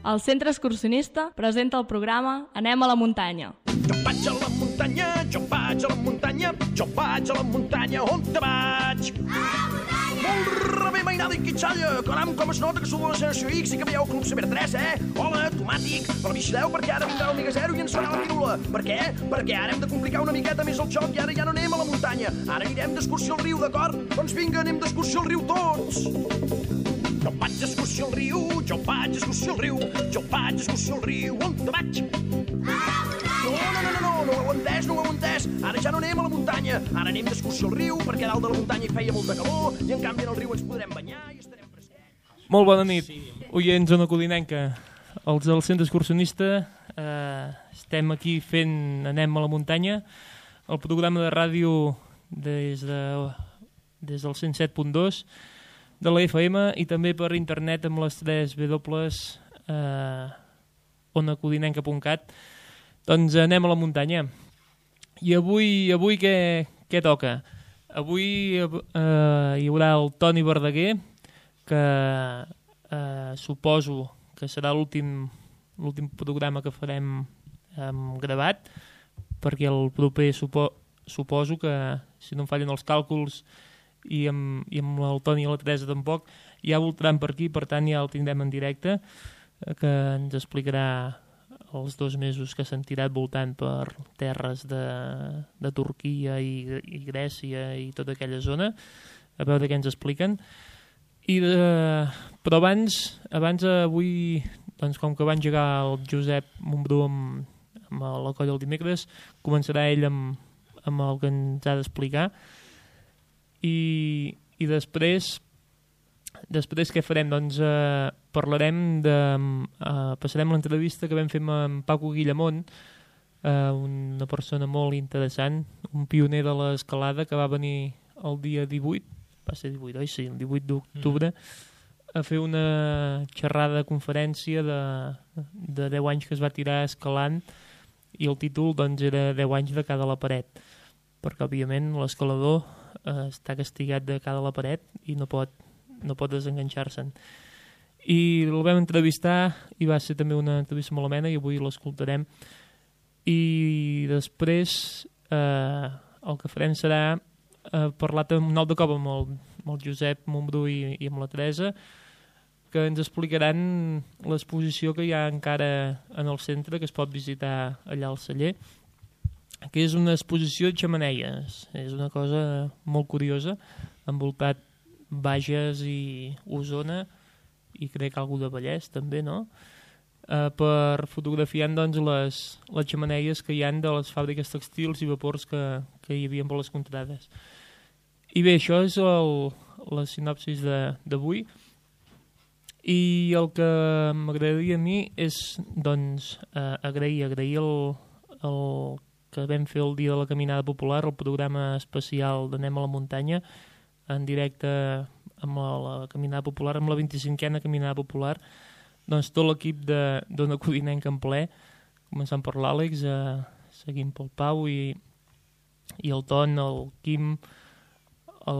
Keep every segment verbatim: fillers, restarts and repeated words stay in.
El Centre Excursionista presenta el programa Anem a la muntanya. Jo vaig a la muntanya, jo vaig a la muntanya, jo vaig a la muntanya, on te vaig? A la muntanya! Molt rebé, mainada i quitxalla, caram, com es nota que sou de la generació X i que veieu Club Ciber tres, eh? Hola, tomàtic, però vigileu perquè ara vindrà l'Omega Zero i ens farà la pirula. Per què? Perquè ara hem de complicar una miqueta més el joc i ara ja no anem a la muntanya. Ara anirem d'excursió al riu, d'acord? Doncs vinga, anem d'excursió al riu tots! Jo vaig d'excursió al riu, jo vaig d'excursió al riu, jo vaig d'excursió al riu, on te vaig? A la muntanya! No, no, no, no, no, no ho heu entès, no ho heu entès. Ara ja no anem a la muntanya, ara anem d'excursió al riu, perquè a dalt de la muntanya hi feia molta calor, i en canvi en el riu ens podrem banyar i estarem fresquets. Molt bona nit, oients Zona Codinenca. Els del Centre Excursionista eh, estem aquí fent Anem a la muntanya, el programa de ràdio des, de, des del cent set punt dos de la F M i també per internet amb les tres dobles eh, onacodinenca punt cat. Doncs anem a la muntanya. I avui, avui què, què toca? Avui eh, hi haurà el Toni Verdaguer, que eh, suposo que serà l'últim l'últim programa que farem eh, gravat, perquè el proper supo, suposo que, si no em fallen els càlculs, i amb, i amb el Toni i la Teresa tampoc, ja voltaran per aquí, per tant ja el tindrem en directe, eh, que ens explicarà els dos mesos que s'han tirat voltant per terres de, de Turquia i, i Grècia i tota aquella zona, a veure què ens expliquen. I de, però abans, abans avui, doncs com que va engegar el Josep Montbrú amb, amb la colla el dimecres, començarà ell amb, amb el que ens ha d'explicar. I, i després, després què farem? Doncs eh, parlarem de... Eh, passarem l'entrevista que vam fer amb Paco Guillamont, eh, una persona molt interessant, un pioner de l'escalada que va venir el dia divuit, va ser divuit, oi? Sí, el divuit d'octubre, mm. a fer una xerrada de conferència de, de deu anys que es va tirar escalant, i el títol doncs, era deu anys de cada la paret, perquè òbviament l'escalador eh, està castigat de cada la paret i no pot, no pot desenganxar-se'n. I el vam entrevistar i va ser també una entrevista molt amena i avui l'escoltarem. I després eh, el que farem serà eh, parlar un altre cop amb el, amb el Josep Montbrú i, i amb la Teresa, que ens explicaran l'exposició que hi ha encara en el centre, que es pot visitar allà al celler, que és una exposició de xemeneies. És una cosa molt curiosa, envoltat Bages i Osona, i crec algú de Vallès també, no? Eh, per fotografiar doncs, les, les xemeneies que hi han de les fàbriques textils i vapors que, que hi havia per les contrades. I bé, això és el, la sinopsis d'avui. I el que m'agradaria a mi és doncs, eh, agrair, agrair el, el que vam fer el dia de la Caminada Popular, el programa especial d'Anem a la muntanya, en directe amb la Caminada Popular, amb la vint-i-cinquena Caminada Popular, doncs tot l'equip d'Ona Codinenca en ple, començant per l'Àlex, eh, seguint pel Pau i, i el Ton, el Quim, el,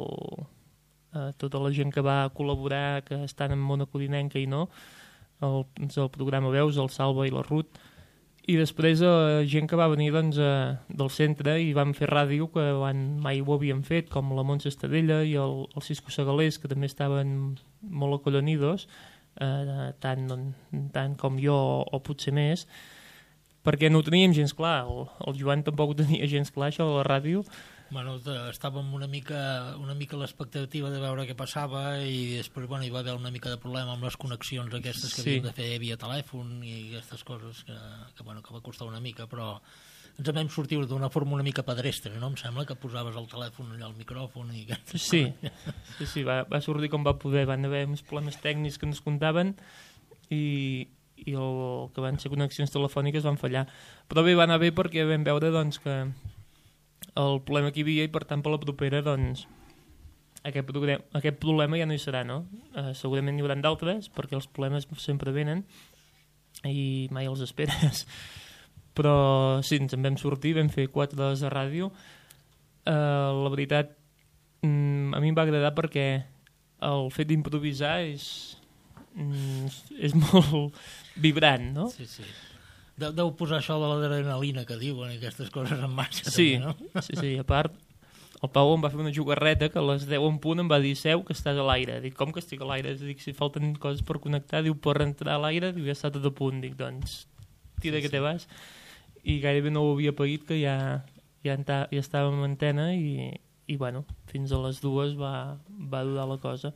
eh, tota la gent que va col·laborar, que estan en Ona Codinenca i no, el, el programa Veus, el Salva i la Ruth, i després eh, gent que va venir doncs, eh, del centre i van fer ràdio que van, mai ho havien fet, com la Montse Estadella i el, el Cisco Segalés, que també estaven molt acollonidos, eh, tant, tant com jo o, o potser més, perquè no ho teníem gens clar. El, el Joan tampoc ho tenia gens clar, això de la ràdio. Bueno, estàvem una mica, una mica a l'expectativa de veure què passava i després bueno, hi va haver una mica de problema amb les connexions aquestes que sí. Havíem de fer via telèfon i aquestes coses que, que, bueno, que va costar una mica, però ens en vam sortir d'una forma una mica pedrestre, no? Em sembla que posaves el telèfon allà al micròfon i... Sí, sí, sí va, va sortir com va poder, van haver uns problemes tècnics que ens comptaven i, i el que van ser connexions telefòniques van fallar, però bé, va anar bé perquè vam veure doncs, que el problema que hi havia i per tant per la propera doncs aquest, problema, aquest problema ja no hi serà, no? Eh, segurament hi haurà d'altres perquè els problemes sempre venen i mai els esperes, però sí, ens en vam sortir, vam fer quatre hores de ràdio. Eh, la veritat a mi em va agradar perquè el fet d'improvisar és, mm, és molt vibrant, no? Sí, sí. Deu, deu posar això de l'adrenalina que diuen i aquestes coses en marxa. Sí, també, no? sí, sí, a part, el Pau em va fer una jugarreta que a les deu en punt em va dir, seu, que estàs a l'aire. Dic, com que estic a l'aire? Dic, si falten coses per connectar, diu, per entrar a l'aire, diu, ja està tot a punt. Dic, doncs, tira sí, que sí. te vas. I gairebé no ho havia paït, que ja, ja, enta, ja estàvem en antena i, i, bueno, fins a les dues va, va durar la cosa.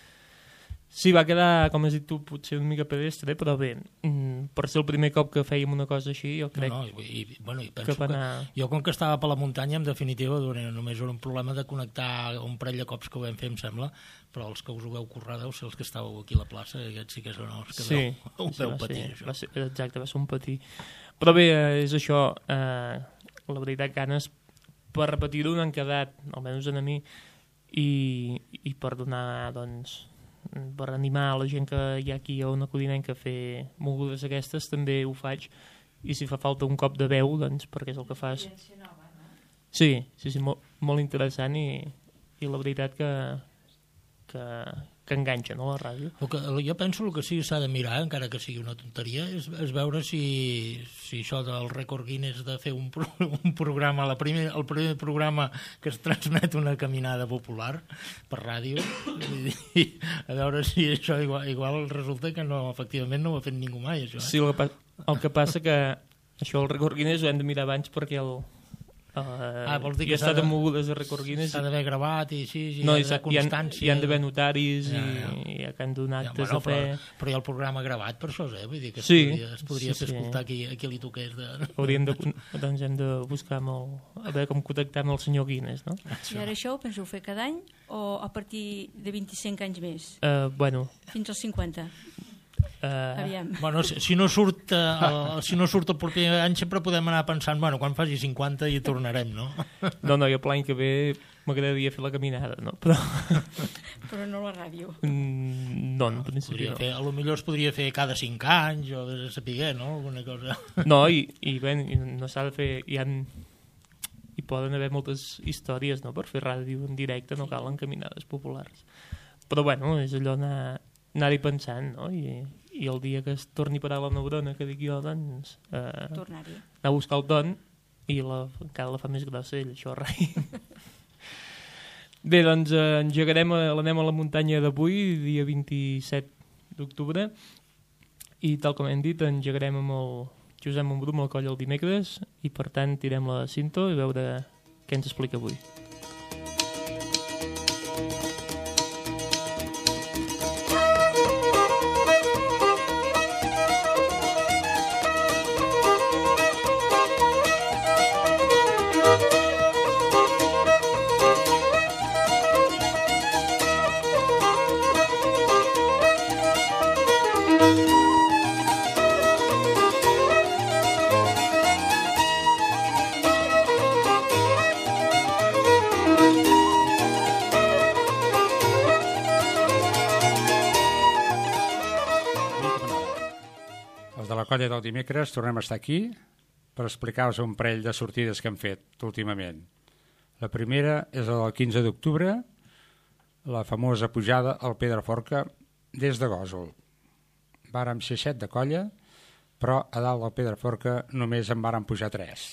Sí, va quedar, com has dit tu, potser una mica pedestre, però bé, per ser el primer cop que fèiem una cosa així, jo crec no, no, i, i, bueno, i penso que va anar... Que jo, com que estava per la muntanya, en definitiva, només era un problema de connectar un parell de cops que ho vam fer, em sembla, però els que us ho veu currar deu ser els que estàveu aquí a la plaça, i aquests sí que són els que sí, veu, ho sí, veu va patir. Ser, va ser, exacte, va ser un patir. Però bé, és això, eh, la veritat, ganes per repetir-ho n'han quedat, almenys en a mi, i, i per donar, doncs, per animar a la gent que hi ha aquí a Ona Codinenca a fer mogudes aquestes, també ho faig, i si fa falta un cop de veu, doncs, perquè és el que fas. Sí, sí, sí, molt, molt interessant i, i la veritat que, que, que enganxa, no, la ràdio. El que, jo penso que el que sí s'ha de mirar, encara que sigui una tonteria, és, és veure si, si això del rècord Guinness de fer un, pro, un programa, la primer, el primer programa que es transmet una caminada popular per ràdio, i, a veure si això igual, igual resulta que no, efectivament no ho ha fet ningú mai, això. Eh? Sí, el que, el que passa que això el rècord Guinness ho hem de mirar abans perquè el... Uh, ah, vols dir que que s'ha de mogudes de rècord Guinness s'ha d'haver gravat i així, i no, hi ha d'haver constància, hi han d'haver notaris ja, ja. i hi ha que han donat ja, actes bueno, de fe però, però hi ha el programa gravat per això, eh? Vull dir que es sí, podria, es podria sí, fer sí. escoltar qui, a qui li toqués de... Hauríem de, doncs hem de buscar amb el, a veure com contactar amb el senyor Guinness, no? I ara això ho penseu fer cada any o a partir de vint-i-cinc anys més? Uh, bueno fins als cinquanta? Uh, Aviam. Bueno, si, si, no surt, uh, si no surt el proper any sempre podem anar pensant, bueno, quan faci cinquanta hi tornarem, no? No, no, jo l'any que ve m'agradaria fer la caminada, no? Però, però no la ràdio. Mm, no, en principi no. Fer, a lo millor es podria fer cada cinc anys o de saber, no? Alguna cosa. No, i, i bé, no s'ha de fer... Hi, ha, hi poden haver moltes històries, no?, per fer ràdio en directe, no calen caminades populars. Però, bueno, és allò anar... anar-hi pensant, no? I, i el dia que es torni a parar la neurona, que dic jo, doncs... Eh, tornar-hi. Anar a buscar el don i la, encara la fa més grossa ell, això, rai. Bé, doncs eh, engegarem l'anem a la muntanya d'avui, dia vint-i-set d'octubre, i tal com hem dit, engegarem amb el Josep Montbrum al coll el dimecres, i per tant tirem la cinta i veure què ens explica avui. Colla del dimecres tornem a estar aquí per explicar-vos un parell de sortides que hem fet últimament. La primera és el quinze d'octubre, la famosa pujada al Pedraforca des de Gósol. Vàrem ser set de colla, però a dalt del Pedraforca només en vàrem pujar tres.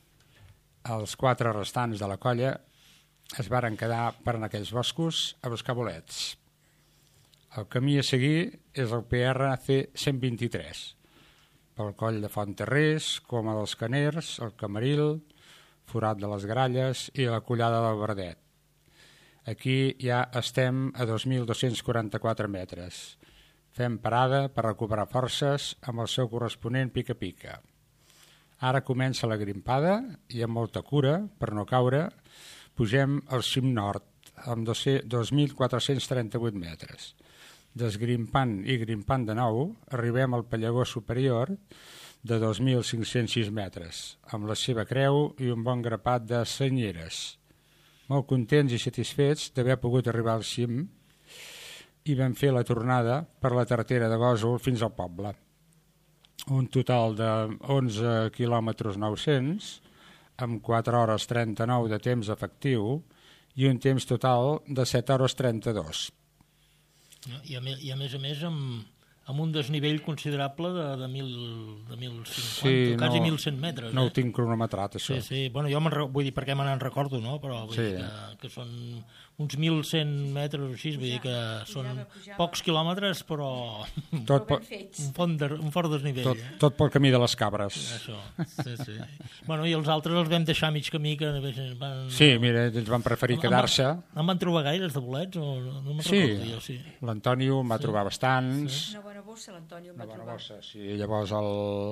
Els quatre restants de la colla es varen quedar per en aquells boscos a buscar bolets. El camí a seguir és el P R C cent vint-i-tres, pel coll de Fontterrés, Coma dels Caners, el Camaril, Forat de les Gralles i la Collada del Verdet. Aquí ja estem a dos mil dos-cents quaranta-quatre metres. Fem parada per recuperar forces amb el seu corresponent pica-pica. Ara comença la grimpada i amb molta cura, per no caure, pugem al cim nord amb dos mil quatre-cents trenta-vuit metres. Desgrimpant i grimpant de nou, arribem al Pallagó superior de dos mil cinc-cents sis metres, amb la seva creu i un bon grapat de senyeres. Molt contents i satisfets d'haver pogut arribar al cim i vam fer la tornada per la tartera de Gósol fins al poble. Un total de onze quilòmetres nou-cents, amb quatre hores trenta-nou de temps efectiu i un temps total de set hores trenta-dos. I a, me, i a més a més amb, amb un desnivell considerable de, de, mil, de mil cinquanta, sí, quasi no, mil cent metres. No eh? ho tinc cronometrat, això. Sí, sí. Bueno, jo vull dir perquè me n'en recordo, no? Però vull sí. dir que, que són uns mil cent metres o així, vull dir que són pujava, pujava. pocs quilòmetres, però tot po un, font de, un fort desnivell. Tot, eh? tot pel camí de les cabres. Això, sí, sí. Bueno, i els altres els vam deixar mig camí que van... Sí, mira, ells van preferir quedar-se. En van trobar gaires de bolets? O no no me'n sí, recordo jo, sí. L'Antonio en va sí. trobar bastants. Sí. Una bona bossa, l'Antonio en va Una bona trobar. bossa, sí. Llavors el...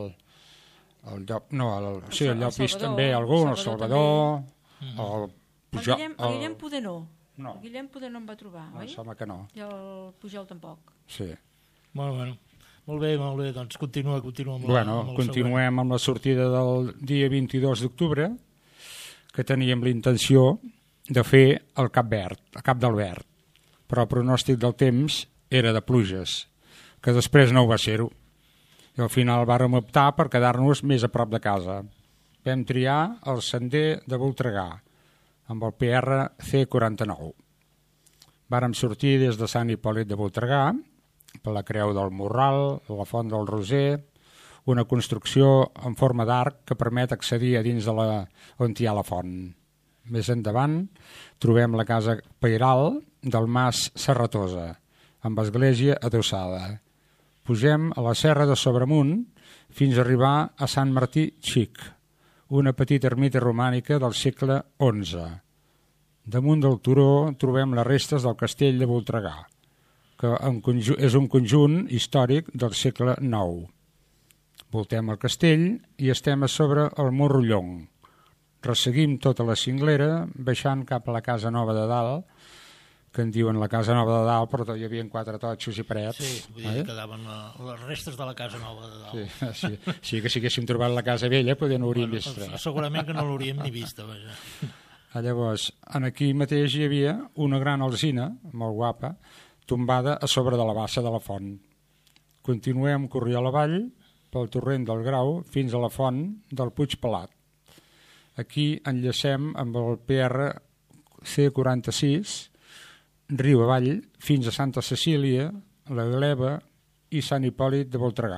el llop, no, el, sí, el llopis també, algun, el Salvador, el, el Pujol... El Guillem, el Guillem poder no. No. El Guillem poder no em va trobar, no, oi? Sembla que no. I el Pujol tampoc. Sí. Bueno, bueno. Molt bé, molt bé, doncs continua, continua amb, bueno, la, amb continuem següent. amb la sortida del dia vint-i-dos d'octubre, que teníem la intenció de fer el Cap Verd, el Cap del Verd, però el pronòstic del temps era de pluges, que després no ho va ser-ho. I al final vàrem optar per quedar-nos més a prop de casa. Vam triar el sender de Voltregà, amb el P R C quaranta-nou. Vàrem sortir des de Sant Hipòlit de Voltregà, per la Creu del Morral, la Font del Roser, una construcció en forma d'arc que permet accedir a dins de la, on hi ha la font. Més endavant trobem la casa pairal del Mas Serratosa, amb església adossada. Pugem a la Serra de Sobremunt fins a arribar a Sant Martí Xic, una petita ermita romànica del segle onze. Damunt del turó trobem les restes del castell de Voltregà, que és un conjunt històric del segle nou. Voltem el castell i estem a sobre el Morro Llong. Resseguim tota la cinglera, baixant cap a la Casa Nova de Dalt, que en diuen la Casa Nova de Dalt, però hi havia quatre totxos i parets. Sí, vull dir eh? que quedaven la, les restes de la Casa Nova de Dalt. Sí, sí, sí que si haguéssim trobat la Casa Vella, potser no hauríem bueno, vist. Segurament que no l'hauríem ni vista, vaja. Llavors, aquí mateix hi havia una gran alzina, molt guapa, tombada a sobre de la bassa de la font. Continuem corrir a la vall, pel torrent del Grau, fins a la font del Puig Pelat. Aquí enllacem amb el P R C quaranta-sis, riu avall, fins a Santa Cecília, la Gleva i Sant Hipòlit de Voltregà.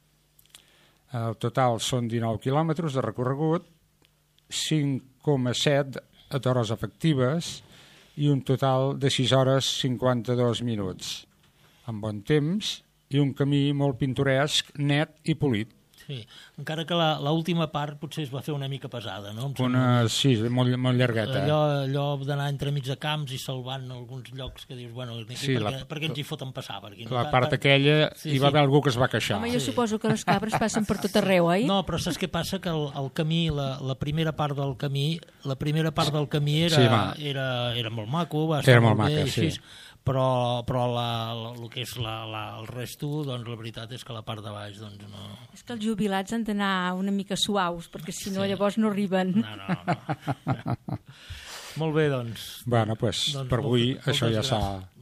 El total són dinou quilòmetres de recorregut, cinc coma set hores efectives i un total de sis hores cinquanta-dos minuts, amb bon temps i un camí molt pintoresc, net i polit. Sí, encara que l'última part potser es va fer una mica pesada, no? Una, sí, molt, molt llargueta. Allò, allò d'anar entremig de camps i salvant alguns llocs que dius, bueno, sí, per, la, què, per què ens hi foten passar? Per aquí, no? La part aquella sí, hi va sí. haver algú que es va queixar. Home, jo sí. suposo que les cabres passen per tot arreu, oi? No, però saps què passa? Que el, el camí, la, la primera part del camí, la primera part del camí era, sí, era, era molt maco, va estar era molt, molt bé, maca, sí. així, però, però la, la, el que és la, la, el resto, doncs la veritat és que la part de baix doncs no... És que els jubilats han d'anar una mica suaus, perquè si no sí. llavors no arriben. No, no, no. Molt bé, doncs. Bueno, pues, doncs per avui molt, això ja s'ha...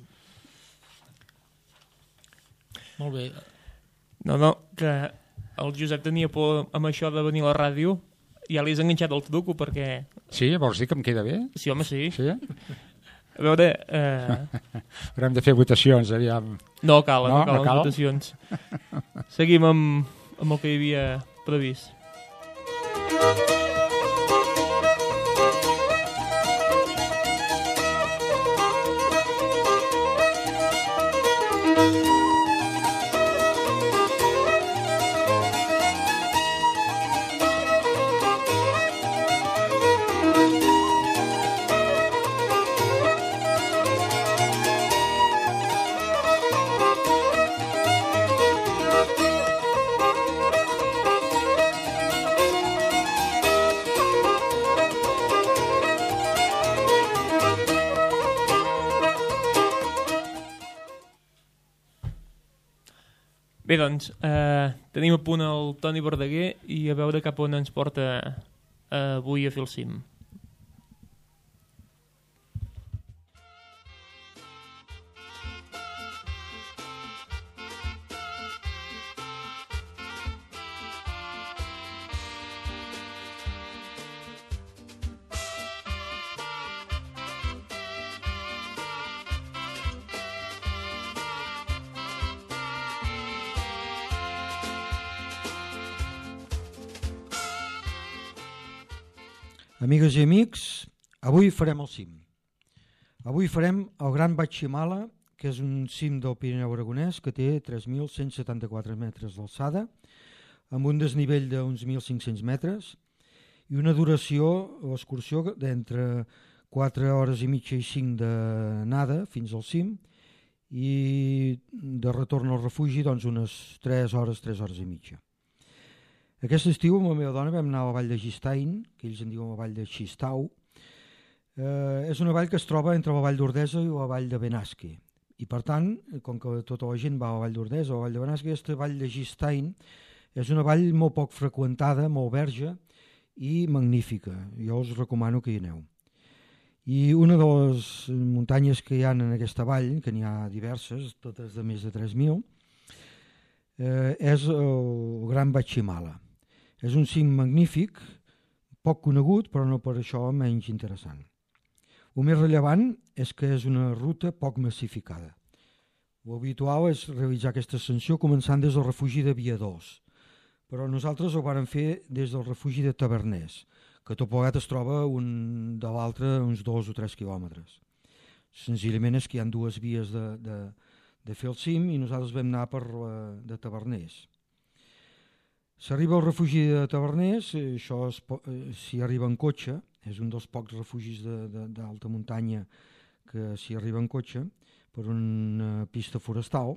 Molt bé. No, no, que el Josep tenia por amb això de venir a la ràdio, ja li has enganxat el truco perquè... Sí, vols dir que em queda bé? Sí, home, sí. Sí? A veure... Eh... Haurem de fer votacions, aviam. No cal, no, no calen no cal? votacions. Seguim amb, amb el que hi havia previst. Bé, doncs, eh, tenim a punt el Toni Verdaguer i a veure cap on ens porta eh, avui a fer el cim. Amigues i amics, avui farem el cim. Avui farem el Gran Batximala, que és un cim del Pirineu aragonès que té tres mil cent setanta-quatre metres d'alçada, amb un desnivell d'uns mil cinc-cents metres i una duració, l'excursió, d'entre quatre hores i mitja i cinc d'anada fins al cim i de retorn al refugi doncs unes tres hores, tres hores i mitja. Aquest estiu amb la meva dona vam anar a la vall de Gistain, que ells en diuen la vall de Xistau. Eh, és una vall que es troba entre la vall d'Ordesa i la vall de Benasque. I per tant, com que tota la gent va a la vall d'Ordesa o a la vall de Benasque, aquesta vall de Gistain és una vall molt poc freqüentada, molt verge i magnífica. Jo us recomano que hi aneu. I una de les muntanyes que hi ha en aquesta vall, que n'hi ha diverses, totes de més de tres mil, eh, és el Gran Batximala. És un cim magnífic, poc conegut, però no per això menys interessant. El més rellevant és que és una ruta poc massificada. L'habitual és realitzar aquesta ascensió començant des del refugi de Viadors, però nosaltres ho vàrem fer des del refugi de Taverners, que tot plegat es troba un de l'altre uns dos o tres quilòmetres. Senzillament és que hi ha dues vies de, de, de fer el cim i nosaltres vam anar per la de Taverners. S'arriba al refugi de Taverners, això s'hi arriba en cotxe, és un dels pocs refugis d'alta muntanya que s'hi arriba en cotxe per una pista forestal.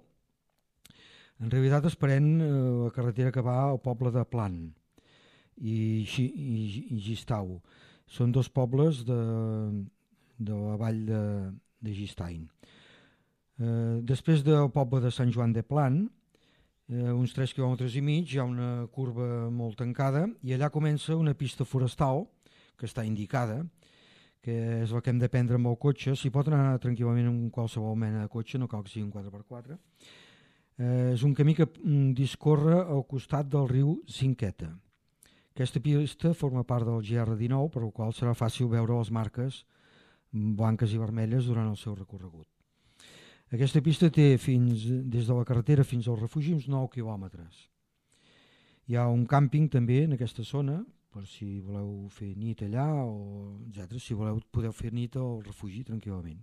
En realitat es pren la carretera que va al poble de Plan i, i, i Gistau. Són dos pobles de, de la vall de, de Gistain. Eh, després del poble de Sant Joan de Plan, eh, uns tres quilòmetres i mig, hi ha una curva molt tancada i allà comença una pista forestal que està indicada, que és la que hem de prendre amb el cotxe. S'hi pot anar tranquil·lament amb qualsevol mena de cotxe, no cal que sigui un quatre per quatre. Eh, és un camí que discorre al costat del riu Cinqueta. Aquesta pista forma part del G R dinou, per la qual serà fàcil veure les marques blanques i vermelles durant el seu recorregut. Aquesta pista té fins, des de la carretera fins al refugi uns nou quilòmetres. Hi ha un càmping també en aquesta zona, per si voleu fer nit allà, o etcètera. Si voleu podeu fer nit al refugi tranquil·lament.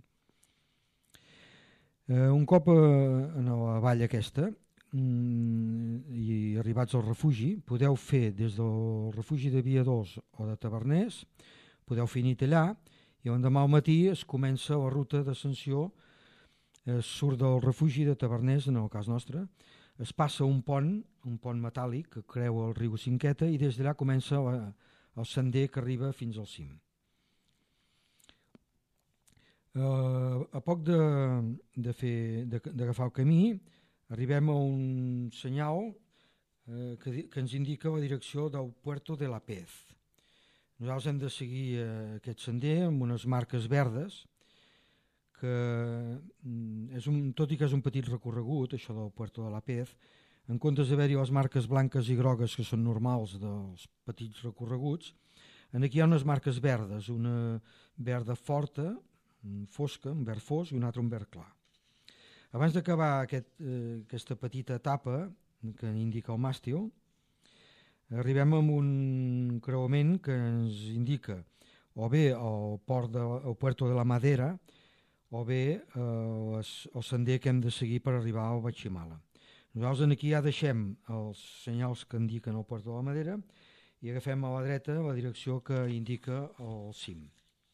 Eh, un cop a, a la vall aquesta mm, i arribats al refugi, podeu fer des del refugi de Viadors o de Taverners, podeu fer nit allà i l'endemà al matí es comença la ruta d'ascensió. Es surt del refugi de Taverners, en el cas nostre, es passa un pont, un pont metàl·lic que creua el riu Cinqueta i des d'allà comença la, el sender que arriba fins al cim. Uh, a poc de, de fer, de, d'agafar el camí, arribem a un senyal uh, que, que ens indica la direcció del Puerto de la Pez. Nosaltres hem de seguir uh, aquest sender amb unes marques verdes, que és un, tot i que és un petit recorregut, això del Puerto de la Pez, en comptes d'haver-hi les marques blanques i grogues que són normals dels petits recorreguts, aquí hi ha unes marques verdes, una verda forta, fosca, un verd fosc i una altra un verd clar. Abans d'acabar aquest, eh, aquesta petita etapa que indica el màstil, arribem a un creuament que ens indica o bé el, port de, el Puerto de la Madera o bé eh, el sender que hem de seguir per arribar al Batximala. Nosaltres aquí ja deixem els senyals que indiquen el Puerto de la Madera i agafem a la dreta la direcció que indica el cim.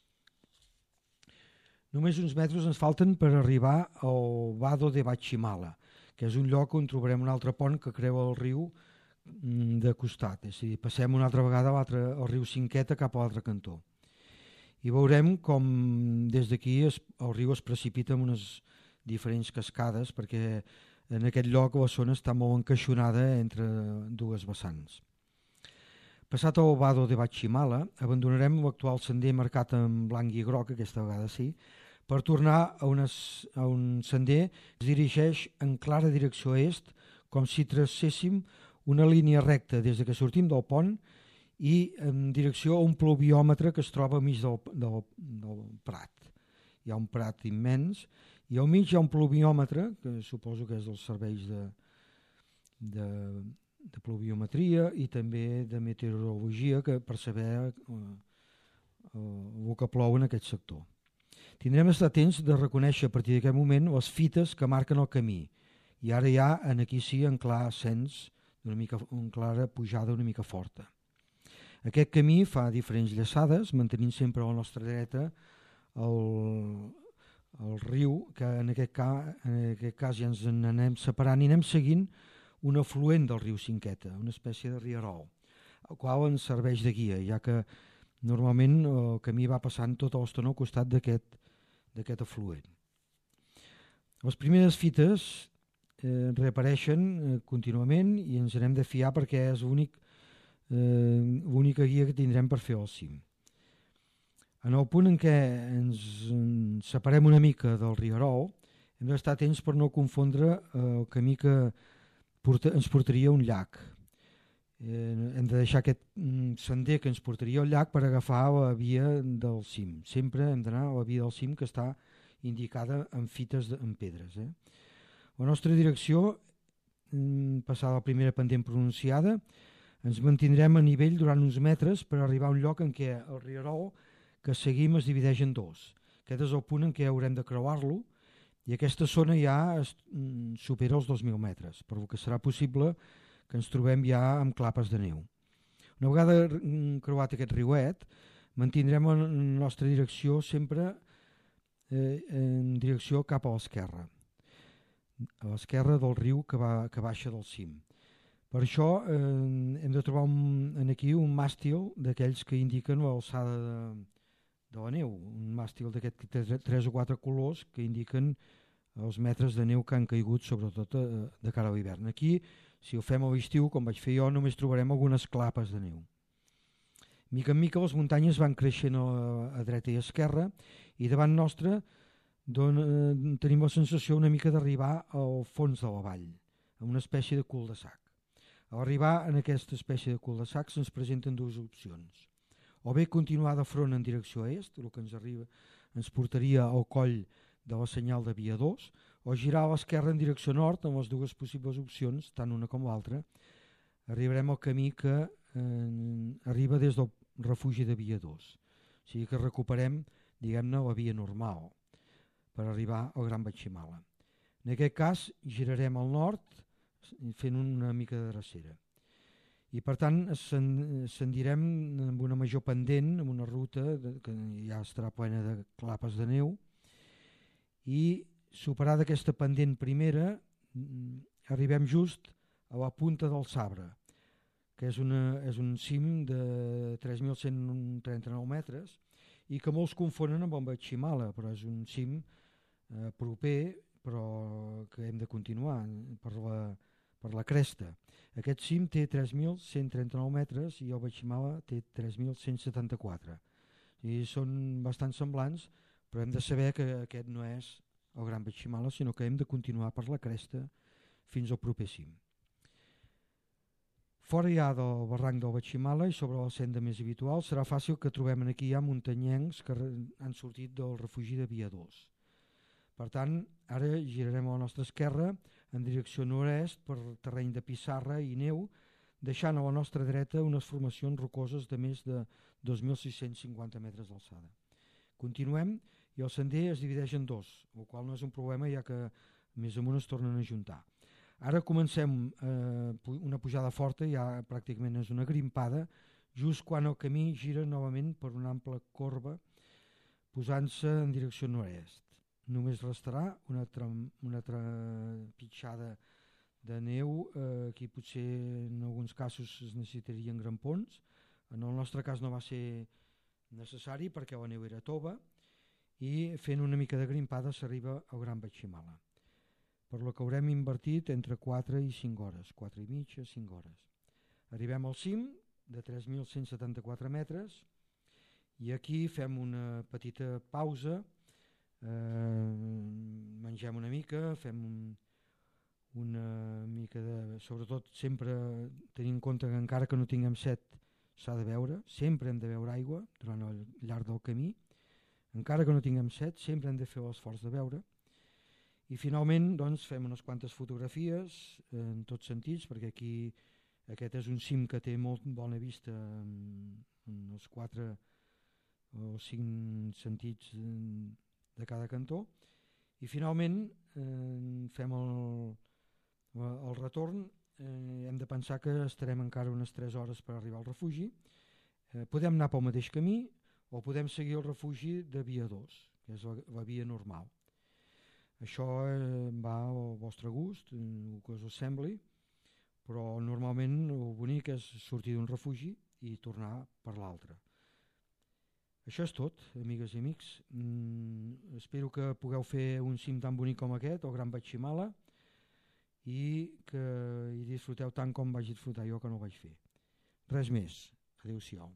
Només uns metres ens falten per arribar al Vado de Batximala, que és un lloc on trobarem un altre pont que creua el riu de costat, és a dir, passem una altra vegada el riu Cinqueta cap a l'altre cantó. I veurem com des d'aquí el riu es precipita en unes diferents cascades perquè en aquest lloc la zona està molt encaixonada entre dues vessants. Passat el Vado de Batximala, abandonarem l'actual sender marcat en blanc i groc, aquesta vegada sí, per tornar a, unes, a un sender que es dirigeix en clara direcció est, com si tracéssim una línia recta des que sortim del pont i en direcció a un pluviòmetre que es troba al mig del, del, del prat. Hi ha un prat immens i al mig hi ha un pluviòmetre, que suposo que és dels serveis de, de, de pluviometria i també de meteorologia, que per saber eh, el que plou en aquest sector. Tindrem estar atents de reconèixer a partir d'aquest moment les fites que marquen el camí, i ara hi ha, en aquí sí, en clar ascens, una mica, una clara pujada una mica forta. Aquest camí fa diferents llaçades, mantenint sempre a la nostra dreta el, el riu, que en aquest, cas, en aquest cas ja ens n'anem separant i anem seguint un afluent del riu Cinqueta, una espècie de rierol, el qual ens serveix de guia, ja que normalment el camí va passant tota l'estona al costat d'aquest d'aquest afluent. Les primeres fites eh, reapareixen eh, contínuament i ens n'hem de fiar perquè és l'únic eh, l'única guia que tindrem per fer el cim. En el punt en què ens en separem una mica del rierol, hem d'estar atents per no confondre eh, el camí que porta, ens portaria a un llac. Eh, hem de deixar aquest mm, sender que ens portaria al llac per agafar la via del cim. Sempre hem d'anar a la via del cim, que està indicada en fites de, en pedres. Eh? La nostra direcció, mm, passada la primera pendent pronunciada, ens mantindrem a nivell durant uns metres per arribar a un lloc en què el rierol que seguim es divideix en dos. Aquest és el punt en què haurem de creuar-lo i aquesta zona ja es, mm, supera els dos mil metres, per que serà possible que ens trobem ja amb clapes de neu. Una vegada creuat aquest riuet, mantindrem la nostra direcció sempre eh, en direcció cap a l'esquerra, a l'esquerra del riu que, va, que baixa del cim. Per això eh, hem de trobar un, en aquí un màstil d'aquells que indiquen l'alçada de, de la neu, un màstil d'aquest tres o quatre colors que indiquen els metres de neu que han caigut, sobretot eh, de cara a l'hivern. Aquí, si ho fem a l'estiu, com vaig fer jo, només trobarem algunes clapes de neu. Mica en mica les muntanyes van creixent a, a dreta i a esquerra i davant nostre don, eh, tenim la sensació una mica d'arribar al fons de la vall, a una espècie de cul de sac. A arribar en aquesta espècie de cul de sac se'ns presenten dues opcions. O bé continuar de front en direcció est, el que ens, arriba, ens portaria al coll de la senyal de via dos, o girar a l'esquerra en direcció nord, amb les dues possibles opcions, tant una com l'altra. Arribarem al camí que eh, arriba des del refugi de via dos. O sigui que recuperem, diguem-ne, la via normal per arribar al Gran Batximala. En aquest cas girarem al nord fent una mica de drecera. I per tant ascendirem amb una major pendent, amb una ruta de, que ja estarà plena de clapes de neu, i superada aquesta pendent primera arribem just a la punta del Sabre, que és, una, és un cim de tres mil cent trenta-nou metres i que molts confonen amb el Batximala, però és un cim eh, proper, però que hem de continuar per la, per la cresta. Aquest cim té tres mil cent trenta-nou metres i el Batximala té tres mil cent setanta-quatre. I són bastant semblants, però hem de saber que aquest no és el Gran Batximala, sinó que hem de continuar per la cresta fins al proper cim. Fora ja del barranc del Batximala i sobre la senda més habitual, serà fàcil que trobem aquí ja muntanyencs que han sortit del refugi de via dos. Per tant, ara girarem a la nostra esquerra en direcció nord-est per terreny de pissarra i neu, deixant a la nostra dreta unes formacions rocoses de més de dos mil sis-cents cinquanta metres d'alçada. Continuem i el sender es divideix en dos, el qual no és un problema ja que més amunt es tornen a juntar. Ara comencem eh, una pujada forta, ja pràcticament és una grimpada, just quan el camí gira novament per una ampla corba posant-se en direcció nord-est. Només restarà una, una trepitjada de neu, eh, aquí potser en alguns casos es necessitarien grampons, en el nostre cas no va ser necessari perquè la neu era tova, i fent una mica de grimpada s'arriba al Gran Batximala, per lo que haurem invertit entre quatre i cinc hores, quatre i mitja, cinc hores. Arribem al cim de tres mil cent setanta-quatre metres i aquí fem una petita pausa, eh, mengem una mica, fem un, una mica de... sobretot sempre tenint en compte que encara que no tinguem set s'ha de beure, sempre hem de beure aigua durant el llarg del camí. Encara que no tinguem set, sempre hem de fer l'esforç de beure. I finalment doncs, fem unes quantes fotografies en tots sentits, perquè aquí aquest és un cim que té molt bona vista en, en els quatre els cinc sentits de cada cantó, i finalment eh, fem el, el retorn. Eh, hem de pensar que estarem encara unes tres hores per arribar al refugi. Eh, podem anar pel mateix camí o podem seguir el refugi de via dos, que és la, la via normal. Això eh, va al vostre gust, el que us sembli, però normalment el bonic és sortir d'un refugi i tornar per l'altre. Això és tot, amigues i amics. Mm, espero que pugueu fer un cim tan bonic com aquest, el Gran Batximala, i que hi disfruteu tant com vaig disfrutar jo, que no ho vaig fer. Res més. Adéu-siau.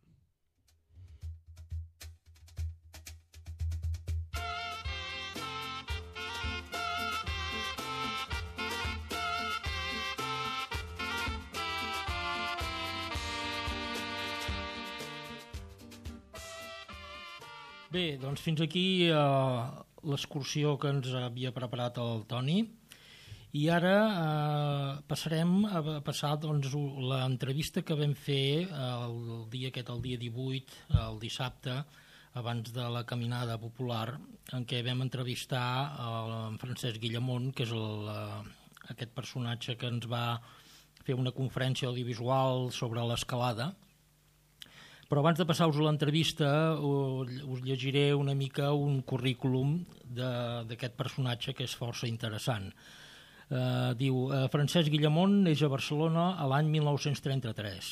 Bé, doncs fins aquí eh, l'excursió que ens havia preparat el Toni, i ara eh, passarem a passar doncs, l'entrevista que vam fer el dia aquest, el dia divuit, el dissabte, abans de la caminada popular, en què vam entrevistar en Francesc Guillamont, que és el, aquest personatge que ens va fer una conferència audiovisual sobre l'escalada. Però abans de passar-vos l'entrevista us llegiré una mica un currículum d'aquest personatge que és força interessant. Eh, diu, Francesc Guillamont neix a Barcelona a l'any mil nou-cents trenta-tres.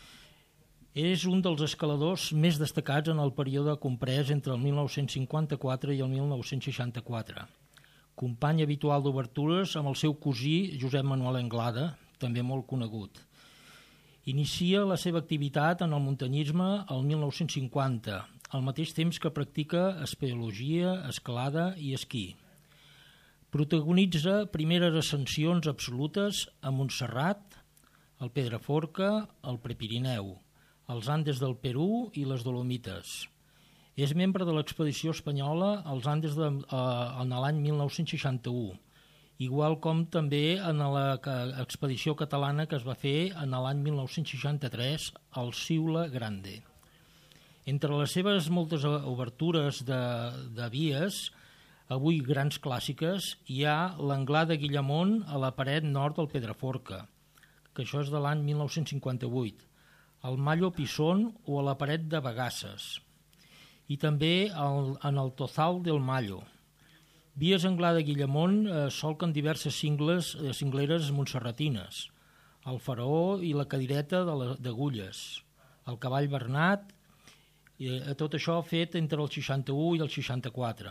És un dels escaladors més destacats en el període comprès entre el mil nou-cents cinquanta-quatre i el mil nou-cents seixanta-quatre. Company habitual d'obertures amb el seu cosí Josep Manuel Anglada, també molt conegut. Inicia la seva activitat en el muntanyisme el mil nou-cents cinquanta, al mateix temps que practica espeleologia, escalada i esquí. Protagonitza primeres ascensions absolutes a Montserrat, el Pedraforca, el Prepirineu, els Andes del Perú i les Dolomites. És membre de l'expedició espanyola als Andes de, eh, en l'any mil nou-cents seixanta-u, igual com també en l'expedició catalana que es va fer en l'any mil nou-cents seixanta-tres al Siula Grande. Entre les seves moltes obertures de, de vies, avui grans clàssiques, hi ha l'Anglada Guillamont a la paret nord del Pedraforca, que això és de l'any mil nou-cents cinquanta-vuit, el Mallo Pisón o a la paret de Bagasses, i també el, en el Tozal del Mallo. Vies Anglada Guillamont eh, solquen diverses cingles, eh, cingleres montserratines, el Faraó i la Cadireta d'Agulles, el Cavall Bernat, eh, tot això fet entre el seixanta-u i el seixanta-quatre.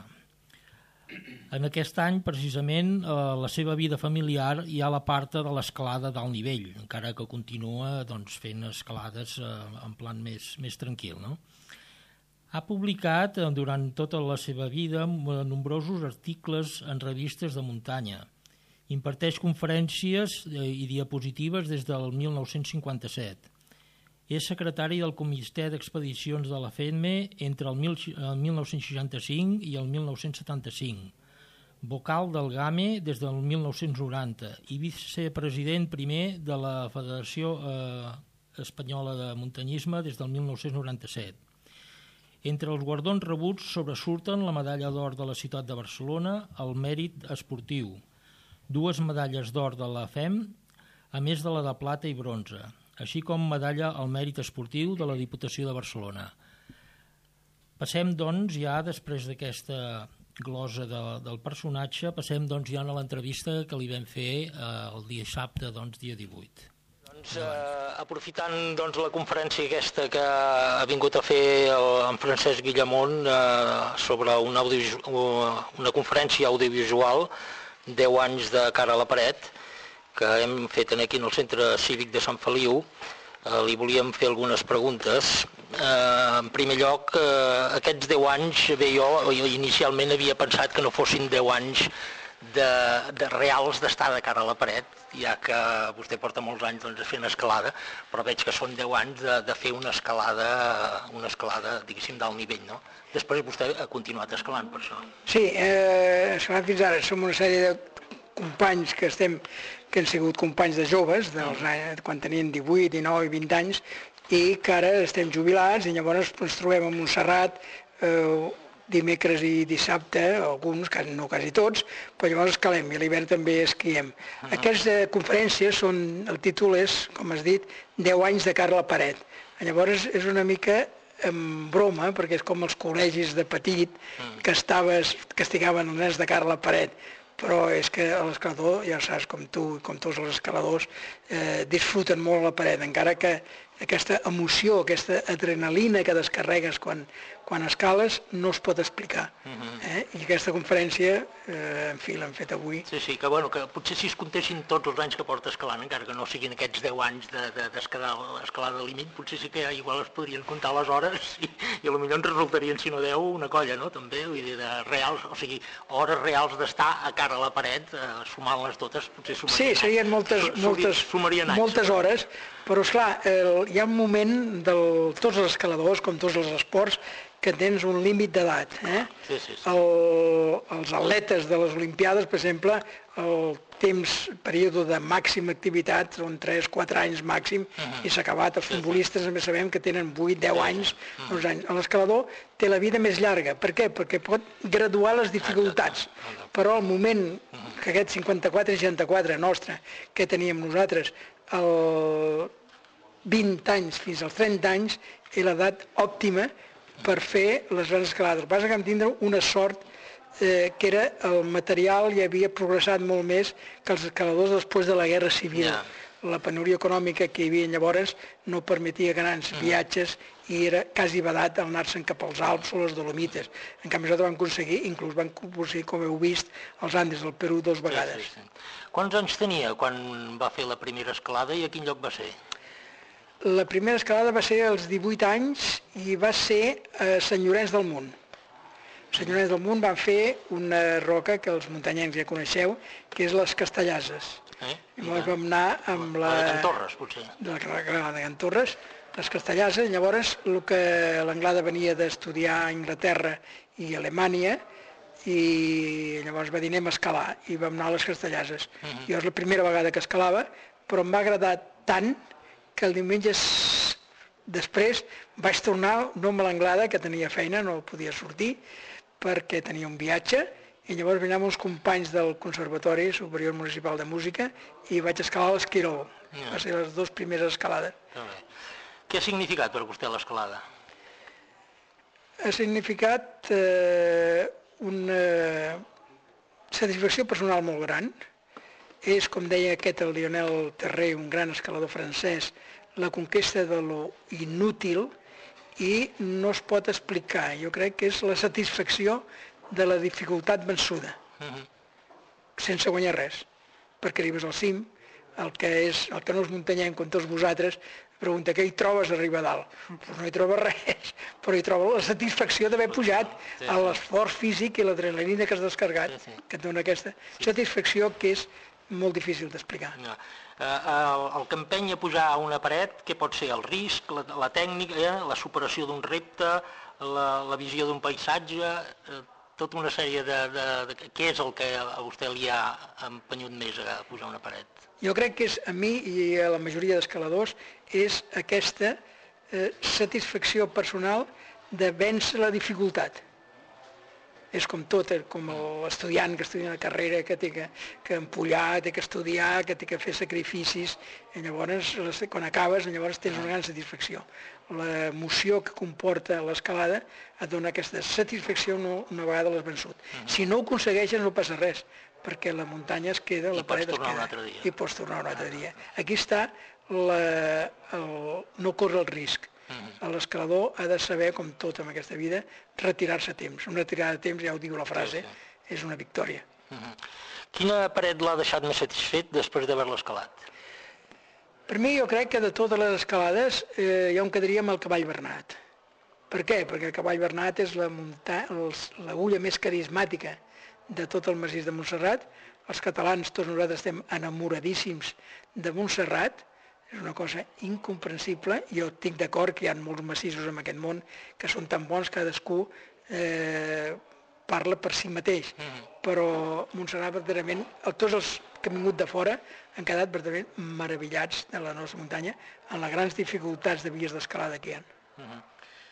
En aquest any, precisament, eh, la seva vida familiar hi ha la part de l'escalada d'alt nivell, encara que continua doncs, fent escalades eh, en plan més, més tranquil, no? Ha publicat durant tota la seva vida nombrosos articles en revistes de muntanya. Imparteix conferències i diapositives des del mil nou-cents cinquanta-set. És secretari del Comitè d'Expedicions de la F E D M E entre el mil nou-cents seixanta-cinc i el mil nou-cents setanta-cinc. Vocal del G A M E des del mil nou-cents noranta i vicepresident primer de la Federació eh, Espanyola de Muntanyisme des del mil nou-cents noranta-set. Entre els guardons rebuts sobresurten la medalla d'or de la ciutat de Barcelona al mèrit esportiu, dues medalles d'or de la F E M, a més de la de plata i bronze, així com medalla al mèrit esportiu de la Diputació de Barcelona. Passem, doncs, ja després d'aquesta glosa de, del personatge, passem doncs, ja a l'entrevista que li vam fer eh, el dissabte, doncs, dia divuit. Doncs, eh, aprofitant doncs, la conferència aquesta que ha vingut a fer el, en Francesc Guillamont eh, sobre una, una conferència audiovisual, deu anys de cara a la paret, que hem fet aquí en el Centre Cívic de Sant Feliu. Eh, li volíem fer algunes preguntes. Eh, en primer lloc, eh, aquests deu anys, bé, jo, jo inicialment havia pensat que no fossin deu anys de, de reals d'estar de cara a la paret, ja que vostè porta molts anys doncs, fent escalada, però veig que són deu anys de, de fer una escalada, una escalada, diguéssim, d'alt nivell, no? Després vostè ha continuat escalant per això. Sí, eh, escalant fins ara som una sèrie de companys que estem, que han sigut companys de joves, dels anys, quan tenien divuit, dinou i vint anys, i que ara estem jubilats i llavors ens trobem a Montserrat eh, dimecres i dissabte, alguns, no quasi tots, però llavors escalem i a l'hivern també esquiem. Uh -huh. Aquestes conferències són, el títol és, com has dit, deu anys de cara a la paret. Llavors és una mica en broma, perquè és com els col·legis de petit, que estaves, castigaven els nens de cara a la paret, però és que l'escalador, ja saps, com tu i com tots els escaladors, eh, disfruten molt a la paret, encara que aquesta emoció, aquesta adrenalina que descarregues quan, quan escales no es pot explicar. Eh? I aquesta conferència, eh, en fi, l'hem fet avui. Sí, sí, que, bueno, que potser si es comptessin tots els anys que porta escalant, encara que no siguin aquests deu anys d'escalada de límit, potser sí que igual es podrien comptar les hores i, i potser en resultarien, si no deu, una colla, no?, també, vull dir, de reals, o sigui, hores reals d'estar a cara a la paret, eh, sumant-les totes, potser sumarien Sí, serien moltes, moltes, sumarien anys, moltes però... hores, però esclar, el, hi ha un moment de tots els escaladors, com tots els esports, que tens un límit d'edat. Eh? Sí, sí, sí. El, els atletes de les Olimpiades, per exemple, el temps, període de màxima activitat són tres quatre anys màxim uh -huh. i s'ha acabat. Els futbolistes també sabem que tenen vuit deu anys, onze anys. L'escalador té la vida més llarga. Per què? Perquè pot graduar les dificultats. Però al moment que aquest cinquanta-quatre seixanta-quatre nostre que teníem nosaltres, el vint anys fins als trenta anys, és l'edat òptima per fer les grans escalades. El que passa que vam tindre una sort eh, que era el material ja havia progressat molt més que els escaladors després de la Guerra Civil. Yeah. La penúria econòmica que hi havia llavors no permetia grans mm. viatges i era quasi vedat el anar-se'n cap als Alps o les Dolomites. En canvi, nosaltres vam aconseguir, inclús vam aconseguir, com heu vist, els Andes del Perú dues vegades. Sí, sí, sí. Quants anys tenia quan va fer la primera escalada i a quin lloc va ser? La primera escalada va ser als divuit anys i va ser a Sant Llorenç del Munt. A Sant Llorenç del Munt van fer una roca que els muntanyencs ja coneixeu, que és les Castellasses. Eh? I llavors vam anar amb la... La de Can Torres, potser. De la de Can Torres, les Castellasses. Llavors, el que l'Anglada venia d'estudiar a Anglaterra i a Alemanya, i llavors va dir anem a escalar, i vam anar a les Castellasses. Uh -huh. Jo és la primera vegada que escalava, però em va agradar tant que el diumenge després vaig tornar no amb l'Anglada, que tenia feina, no podia sortir, perquè tenia un viatge, i llavors vaig anar amb els companys del Conservatori Superior Municipal de Música i vaig escalar l'Esquirol. Yeah. Va ser les dues primeres escalades. Què ha significat per vostè l'escalada? Ha significat eh, una satisfacció personal molt gran. És, com deia aquest, el Lionel Terré, un gran escalador francès, la conquesta de lo inútil, i no es pot explicar. Jo crec que és la satisfacció de la dificultat vençuda, uh-huh. sense guanyar res, perquè arribes al cim, el que, és, el que no és muntanyenc com tots vosaltres, pregunta què hi trobes a arribar a dalt? Pues no hi trobes res, però hi trobes la satisfacció d'haver pujat sí, sí. a l'esforç físic i l'adrenalina que has descarregat, sí, sí. que et dona aquesta sí. satisfacció que és molt difícil d'explicar. No. Uh, el, el que empeny a pujar a una paret, què pot ser? El risc, la, la tècnica, eh? la superació d'un repte, la, la visió d'un paisatge, eh, tota una sèrie de, de, de... Què és el que a vostè li ha empenyut més a pujar una paret? Jo crec que és, a mi i a la majoria d'escaladors, és aquesta eh, satisfacció personal de vèncer la dificultat. És com tot, com l'estudiant que estudia una carrera, que té que, que empollar, té que estudiar, que té que fer sacrificis, i llavors, quan acabes, llavors tens una gran satisfacció. L'emoció que comporta l'escalada et dona aquesta satisfacció una vegada l'has vençut. Uh-huh. Si no ho aconsegueixes no passa res, perquè la muntanya es queda, I la paret es queda, i pots tornar un altre dia. Aquí està la, el, no córrer el risc. Uh-huh. L'escalador ha de saber, com tot en aquesta vida, retirar-se a temps. Una retirada a temps, ja ho diu la frase, sí, sí. és una victòria. Uh-huh. Quina paret l'ha deixat més satisfet després d'haver-la escalat? Per mi jo crec que de totes les escalades eh, jo em quedaria amb el Cavall Bernat. Per què? Perquè el Cavall Bernat és la l'agulla més carismàtica de tot el massís de Montserrat. Els catalans, tots nosaltres estem enamoradíssims de Montserrat, és una cosa incomprensible. Jo estic d'acord que hi ha molts massissos en aquest món que són tan bons, cadascú eh, parla per si mateix, però Montserrat verdaderament, tots els que han vingut de fora han quedat verdaderament meravellats de la nostra muntanya en les grans dificultats de vies d'escalada que hi ha. Uh-huh.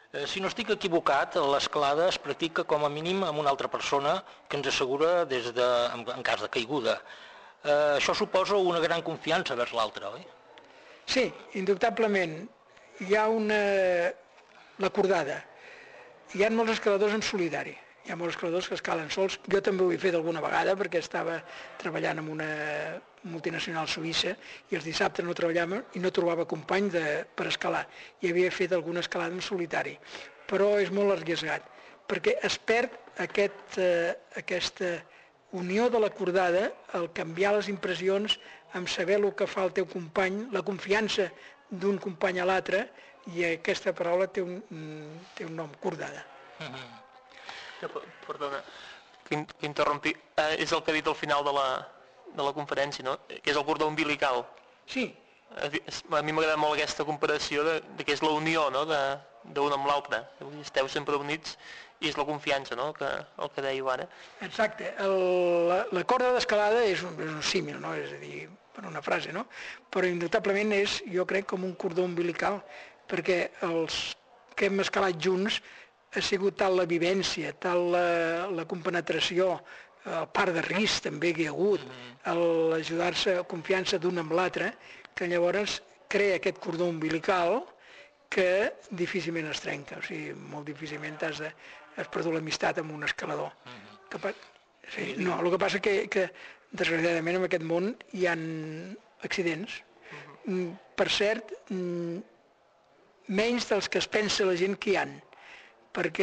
Eh, si no estic equivocat, l'escalada es practica com a mínim amb una altra persona que ens assegura des de, en, en cas de caiguda. Eh, això suposa una gran confiança vers l'altre, oi? Sí, indubtablement. Hi ha una... la cordada. Hi ha molts escaladors en solidari. Hi ha molts escaladors que escalen sols. Jo també ho he fet alguna vegada perquè estava treballant en una multinacional suïssa i els dissabtes no treballàvem i no trobava company de, per escalar. I havia fet alguna escalada en solitari. Però és molt arriesgat perquè es perd aquest, eh, aquesta unió de la cordada, el canviar les impressions, amb saber el que fa el teu company, la confiança d'un company a l'altre, i aquesta paraula té un, té un nom, cordada. Uh-huh. Perdona, que, que interrompi. Eh, és el que ha dit al final de la, de la conferència, no? Que és el cordó umbilical. Sí. A mi m'agrada molt aquesta comparació de, de que és la unió, no?, d'un amb l'altre. Esteu sempre units i és la confiança, no?, que, el que dèieu ara. Exacte. El, la, la corda d'escalada és un, és un símil, no?, és a dir, per una frase, no? Però indubtablement és, jo crec, com un cordó umbilical, perquè els que hem escalat junts ha sigut tal la vivència, tal la, la compenetració, el part de risc també que hi ha hagut, l'ajudar-se a confiança d'un amb l'altre, que llavors crea aquest cordó umbilical que difícilment es trenca, o sigui, molt difícilment has, de, has perdut l'amistat amb un escalador. Que, sí, no, el que passa que, que desgraciadament en aquest món hi ha accidents, per cert, menys dels que es pensa la gent que hi ha, perquè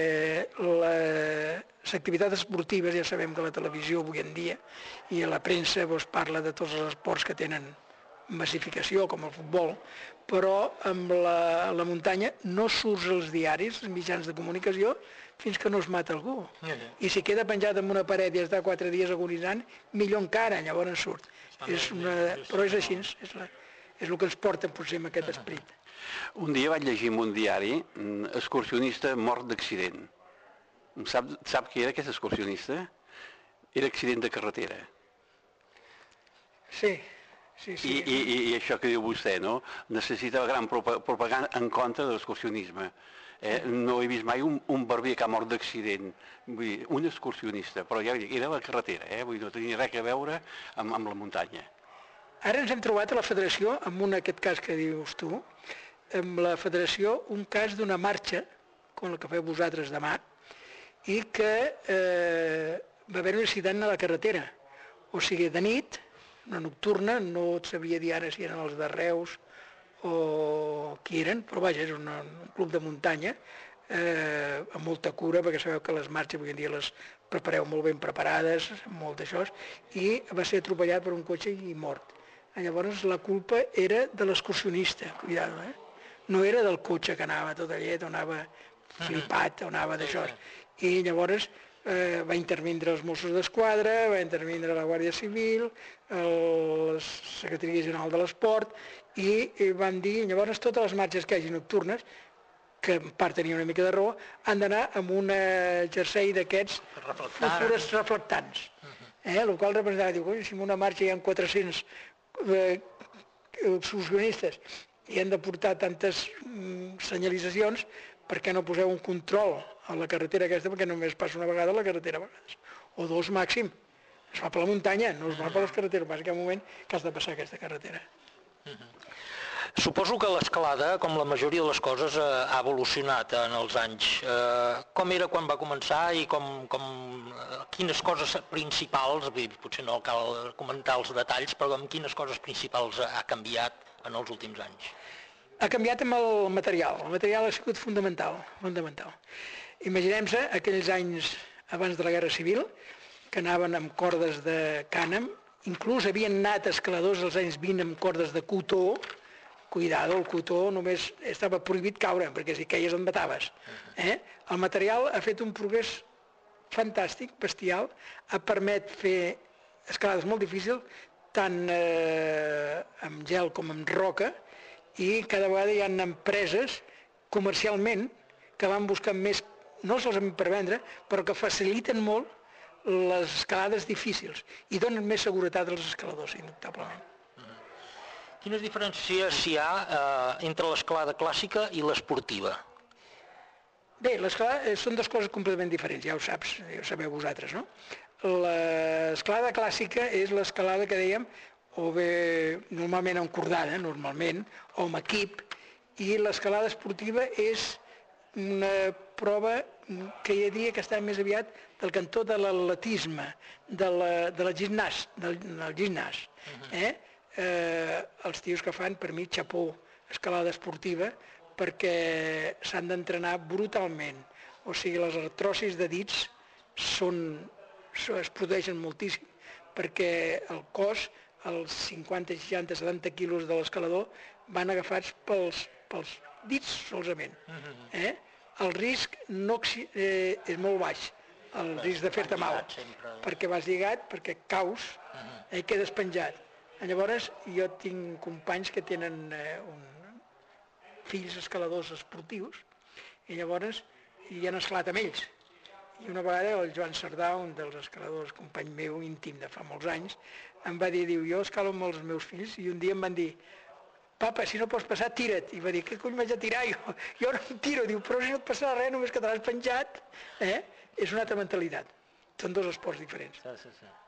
les activitats esportives, ja sabem que la televisió avui en dia i a la premsa doncs, parla de tots els esports que tenen massificació, com el futbol, però amb la, la muntanya no surts als diaris, als mitjans de comunicació, fins que no es mata algú. I si queda penjat en una paret i està quatre dies agonitzant, millor encara, llavors surt. És una, però és així, és, la, és el que ens porta potser amb aquest esperit. Un dia vaig llegir en un diari excursionista mort d'accident. Sap, sap què era aquest excursionista? Era accident de carretera. Sí, sí, sí. I, i, i això que diu vostè, no? Necessita gran propaganda en contra de l'excursionisme. Eh? No he vist mai un, un barber que ha mort d'accident. Un excursionista, però ja era la carretera, eh? Vull dir, no tenia res a veure amb, amb la muntanya. Ara ens hem trobat a la federació, amb un aquest cas que dius tu, amb la federació un cas d'una marxa, com la que feu vosaltres demà, i que eh, va haver un accident a la carretera. O sigui, de nit, una nocturna, no et sabria dir ara si eren els de Reus o qui eren, però vaja, és una, un club de muntanya, eh, amb molta cura, perquè sabeu que les marxes avui en dia les prepareu molt ben preparades, molt d'això, i va ser atropellat per un cotxe i mort. Llavors la culpa era de l'excursionista, cuidado, eh? No era del cotxe que anava tot llet, o anava flipat, o anava d'això. I llavors eh, va intervindre els Mossos d'Esquadra, va intervindre la Guàrdia Civil, el, la Secretaria General de l'Esport, i, i van dir, llavors totes les marxes que hi hagi nocturnes, que en part tenia una mica de raó, han d'anar amb un jersei d'aquests fosfores reflectants. Eh? El qual representava, diu, si en una marxa hi ha quatre-cents eh, excursionistes i han de portar tantes mm, senyalitzacions, per què no poseu un control a la carretera aquesta, perquè només passa una vegada a la carretera a vegades, o dos màxim. Es fa per la muntanya, no es va per les carreteres, va ser un moment que has de passar aquesta carretera. Suposo que l'escalada, com la majoria de les coses, ha evolucionat en els anys. Com era quan va començar i com, com, quines coses principals, potser no cal comentar els detalls, però amb quines coses principals ha canviat en els últims anys? Ha canviat amb el material. El material ha sigut fundamental. fundamental. Imaginem-se aquells anys abans de la Guerra Civil, que anaven amb cordes de cànem, inclús havien anat escaladors als anys vint amb cordes de cotó. Cuidado, el cotó només estava prohibit caure, perquè si queies et mataves. Eh? El material ha fet un progrés fantàstic, bestial, ha permet fer escalades molt difícils, tant eh, amb gel com amb roca, i cada vegada hi ha empreses comercialment que van buscant més, no solament per vendre, però que faciliten molt les escalades difícils i donen més seguretat als escaladors, indubtablement. Quines diferències hi ha eh, entre l'escalada clàssica i l'esportiva? Bé, l'escalada són dues coses completament diferents, ja ho saps, ja ho sabeu vosaltres, no? L'escalada clàssica és l'escalada que dèiem, o bé normalment encordada, normalment, o amb equip, i l'escalada esportiva és una prova que hi havia que està més aviat del cantó de l'atletisme, de la, de la gimnàs, del, del gimnàs. Eh? Eh, els tios que fan, per mi, xapó, escalada esportiva, perquè s'han d'entrenar brutalment. O sigui, les artrosis de dits són, es produeixen moltíssim, perquè el cos, els cinquanta, seixanta, setanta quilos de l'escalador, van agafats pels, pels dits solament. Eh? El risc no, eh, és molt baix, el risc de fer-te mal, perquè vas lligat, perquè caus, eh, quedes penjat. Llavors, jo tinc companys que tenen eh, un, fills escaladors esportius, i llavors hi han escalat amb ells. I una vegada el Joan Cerdà, un dels escaladors, company meu íntim de fa molts anys, em va dir, diu, jo escalo amb els meus fills, i un dia em van dir, papa, si no pots passar, tira't. I va dir, què cony m'haig de tirar? Jo, jo no em tiro. Diu, però si no et passarà res, només quedaràs penjat. Eh? És una altra mentalitat. Són dos esports diferents. Sí, sí, sí.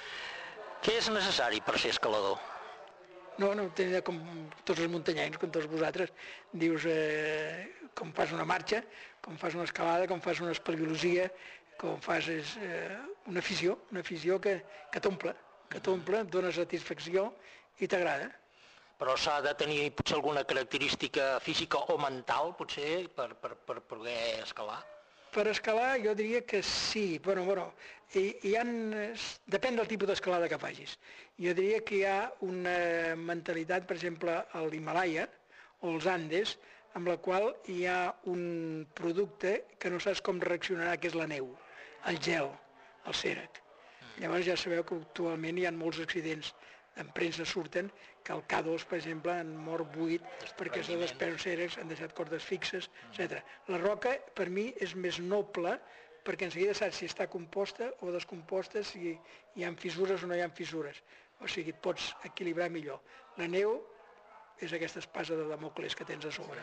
Què és necessari per ser escalador? No, no tenia com tots els muntanyencs, com tots vosaltres. Dius, eh, com fas una marxa, com fas una escalada, com fas una espeleologia, com fas és, eh, una afició, una afició que, que t'omple, que t'omple, et dona satisfacció i t'agrada. Però s'ha de tenir potser alguna característica física o mental, potser, per, per, per poder escalar? Per escalar jo diria que sí, bueno, bueno, hi, hi ha, depèn del tipus d'escalada que facis. Jo diria que hi ha una mentalitat, per exemple, a l'Himalaya o als Andes, amb la qual hi ha un producte que no saps com reaccionarà, que és la neu, el gel, el cèrec. Llavors ja sabeu que actualment hi ha molts accidents en premsa surten que el K dos, per exemple, en mort vuit perquè s'ha despert cèrrecs, han deixat cordes fixes, etcètera. La roca, per mi, és més noble perquè en seguida saps si està composta o descomposta, si hi ha fissures o no hi ha fissures. O sigui, et pots equilibrar millor. La neu és aquesta espasa de Damocles que tens a sobre.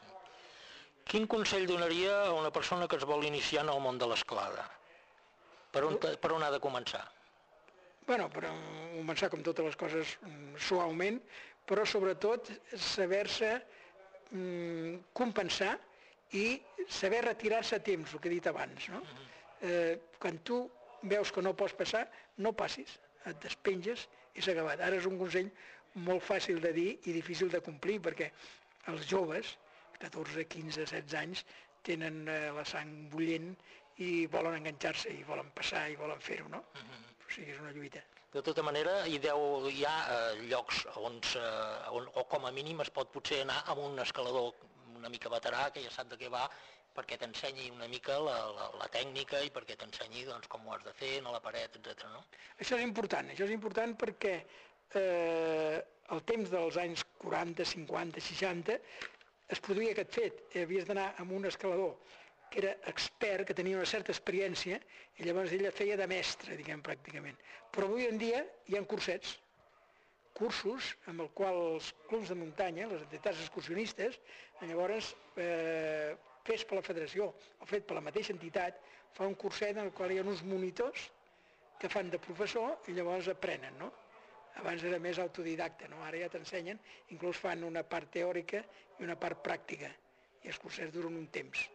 Quin consell donaria a una persona que es vol iniciar en el món de l'escalada? Per on, per on ha de començar? Bueno, per començar com totes les coses suaument, però sobretot saber-se mm, compensar i saber retirar-se a temps, el que he dit abans. No? Eh, quan tu veus que no pots passar, no passis, et despenges i s'ha acabat. Ara és un consell molt fàcil de dir i difícil de complir, perquè els joves, catorze, quinze, setze anys, tenen eh, la sang bullent i volen enganxar-se i volen passar i volen fer-ho, no? O sigui, és una lluita. De tota manera, hi, deu, hi ha eh, llocs on, eh, on, o com a mínim es pot potser anar amb un escalador una mica veterà, que ja sap de què va, perquè t'ensenyi una mica la, la, la tècnica i perquè t'ensenyi doncs, com ho has de fer a la paret, etcètera. No? Això és important, això és important perquè eh, el temps dels anys quaranta, cinquanta, seixanta es produïa aquest fet, havies d'anar amb un escalador que era expert, que tenia una certa experiència, i llavors ella feia de mestre, diguem, pràcticament. Però avui en dia hi ha cursets, cursos amb el qual els clubs de muntanya, les entitats excursionistes, llavors, eh, fets per la federació o fet per la mateixa entitat, fa un curset en el qual hi ha uns monitors que fan de professor i llavors aprenen, no? Abans era més autodidacte, no? Ara ja t'ensenyen, inclús fan una part teòrica i una part pràctica, i els cursets duren un temps.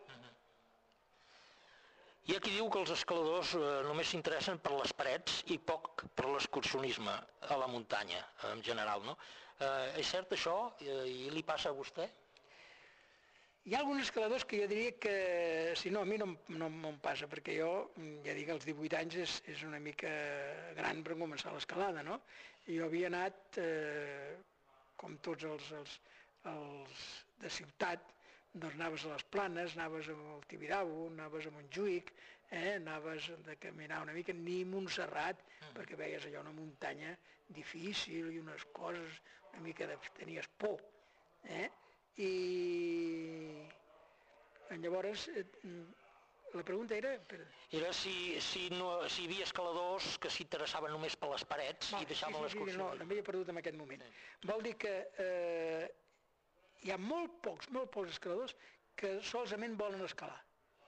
Hi ha qui diu que els escaladors eh, només s'interessen per les parets i poc per l'excursionisme a la muntanya, en general, no? Eh, és cert això? Eh, I li passa a vostè? Hi ha alguns escaladors que jo diria que, si no, a mi no, no, no em passa, perquè jo, ja dic, als divuit anys és, és una mica gran per començar l'escalada, no? I jo havia anat, eh, com tots els, els, els de ciutat, doncs anaves a les Planes, anaves al Tibidabo, anaves a Montjuïc, eh? Anaves de caminar una mica, ni Montserrat, mm. perquè veies allò una muntanya difícil i unes coses, una mica de... tenies por. Eh? I llavors, eh, la pregunta era... Era si, si, no, si hi havia escaladors que s'interessaven només per les parets Va, i deixaven sí, sí, l'excursió. No, també he perdut en aquest moment. Sí. Vol dir que... Eh, hi ha molt pocs, molt pocs escaladors que solament volen escalar.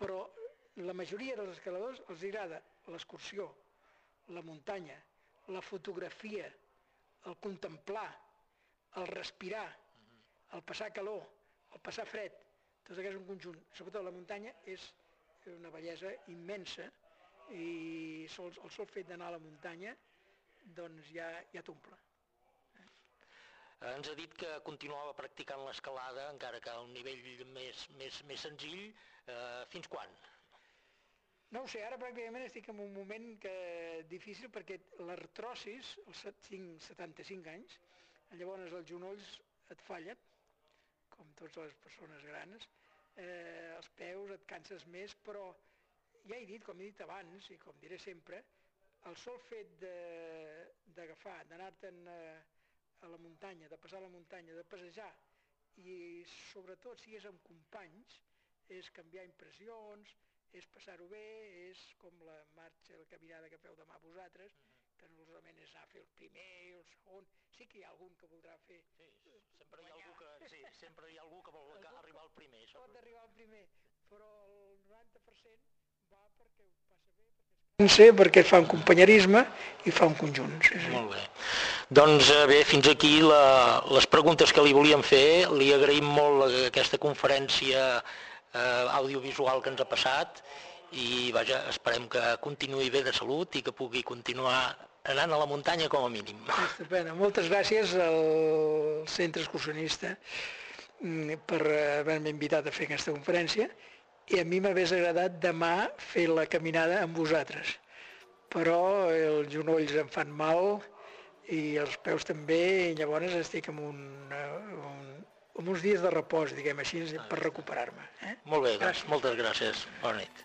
però la majoria dels escaladors els agrada l'excursió, la muntanya, la fotografia, el contemplar, el respirar, el passar calor, el passar fred, tot aquest és un conjunt. Sobretot la muntanya és una bellesa immensa i el sol fet d'anar a la muntanya doncs ja, ja t'omple. Ens ha dit que continuava practicant l'escalada, encara que a un nivell més, més, més senzill. Eh, fins quan? No ho sé, ara pràcticament estic en un moment que difícil perquè l'artrosis, als setanta-cinc anys, llavors els genolls et fallen, com totes les persones grans, eh, els peus et canses més, però ja he dit, com he dit abans i com diré sempre, el sol fet d'agafar, d'anar-te'n a la muntanya, de passar a la muntanya, de passejar i sobretot si és amb companys, és canviar impressions, és passar-ho bé, és com la marxa, la caminada que feu demà vosaltres, que no solament és anar a fer el primer i el segon, sí que hi ha algun que voldrà fer... Sí, sempre hi ha algú que, sí, sempre hi ha algú que vol arribar al primer. Pot arribar al primer, però el noranta per cent va perquè ho passa bé, perquè, perquè fa un companyerisme i fa un conjunt. Sí, sí. Molt bé. Doncs bé, fins aquí la, les preguntes que li volíem fer. Li agraïm molt aquesta conferència eh, audiovisual que ens ha passat i vaja, esperem que continuï bé de salut i que pugui continuar anant a la muntanya com a mínim. Estupenda. Moltes gràcies al Centre Excursionista per haver-me invitat a fer aquesta conferència i a mi m'hagués agradat demà fer la caminada amb vosaltres, però els genolls em fan mal i els peus també i llavors estic amb, un, un, amb uns dies de repòs, diguem així, per recuperar-me. Eh? Molt bé, doncs, moltes gràcies. Bona nit.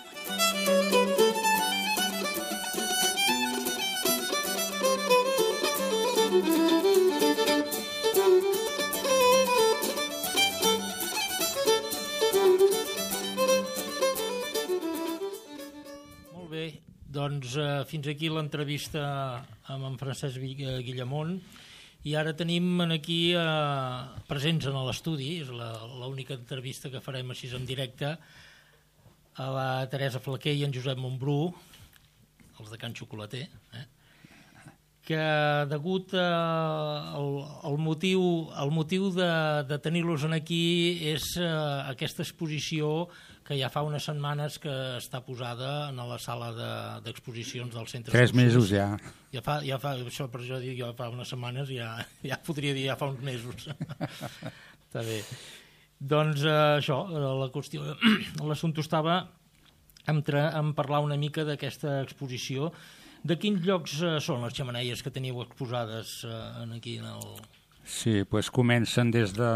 Molt bé, doncs eh, fins aquí l'entrevista amb en Francesc Guillamont i ara tenim aquí eh, presents en l'estudi, és l'única entrevista que farem així en directe, a la Teresa Flaquer i en Josep Montbrú, els de Can Xocolater, eh? que degut eh, al, al motiu, el motiu de, de tenir-los aquí és eh, aquesta exposició que ja fa unes setmanes que està posada en la sala d'exposicions de, del centre. Tres mesos ja. Ja fa, ja fa, això per això dic, ja fa unes setmanes, ja, ja podria dir ja fa uns mesos. Està bé. Doncs eh, això, la qüestió, l'assumpte estava en, en parlar una mica d'aquesta exposició. De quins llocs eh, són les xemeneies que teniu exposades eh, aquí en el... Sí, doncs comencen des de,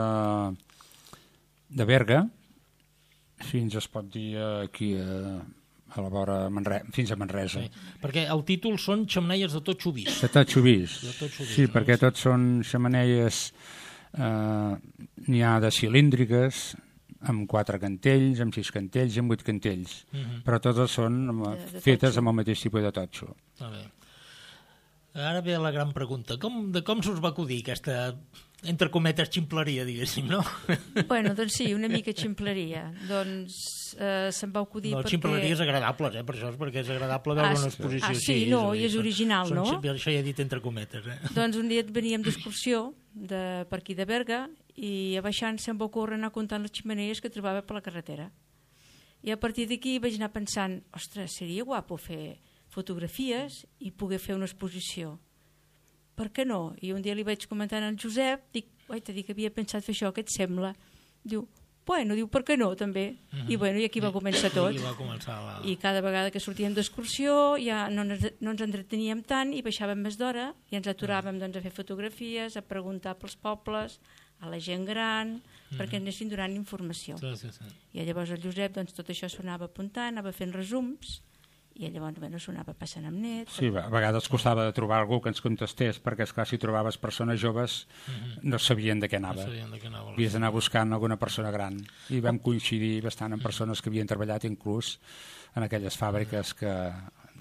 de Berga, fins es pot dir aquí a, a la vora Manresa, fins a Manresa. Sí, perquè el títol són xemeneies de totxo vist. De totxo vist, de totxo vist sí, no? perquè tots són xemeneies... Uh, n'hi ha de cilíndriques amb quatre cantells, amb sis cantells i amb vuit cantells, uh -huh. però totes són de, de fetes amb el mateix tipus de totxo. Ah, bé. Ara ve la gran pregunta, com, de com s'us va acudir aquesta, entre cometes, ximpleria, diguéssim, no? Bueno, doncs sí, una mica ximpleria. Doncs eh, se'm va acudir no, perquè... Ximpleries agradables, eh? Per això és perquè és agradable veure ah, una exposició ah, sí, així. no, i és original, són, no? Això ja he dit entre cometes, eh? Doncs un dia veníem d'excursió de, per aquí de Berga i a baixant se'm va ocórrer anar comptant les xemeneies que trobava per la carretera. I a partir d'aquí vaig anar pensant, ostres, seria guapo fer fotografies i poder fer una exposició. Per què no? I un dia li vaig comentar al Josep, dic, oi, t'he dit que havia pensat fer això, què et sembla? Diu, bueno, diu, per què no, també? Uh-huh. I bueno, i aquí va començar tot. I, va començar la... I cada vegada que sortíem d'excursió ja no, no ens entreteníem tant i baixàvem més d'hora i ens aturàvem doncs, a fer fotografies, a preguntar pels pobles, a la gent gran, uh-huh. perquè ens anessin donant informació. Sí, sí, sí. I llavors el Josep doncs, tot això s'ho anava apuntant, anava fent resums, i llavors bueno, s'ho anava passant amb net. Sí, a vegades costava de trobar algú que ens contestés, perquè esclar, si trobaves persones joves uh-huh. no sabien de què anava. No sabien de què anava. Havies d'anar buscant alguna persona gran. I vam coincidir bastant amb persones que havien treballat inclús en aquelles fàbriques que,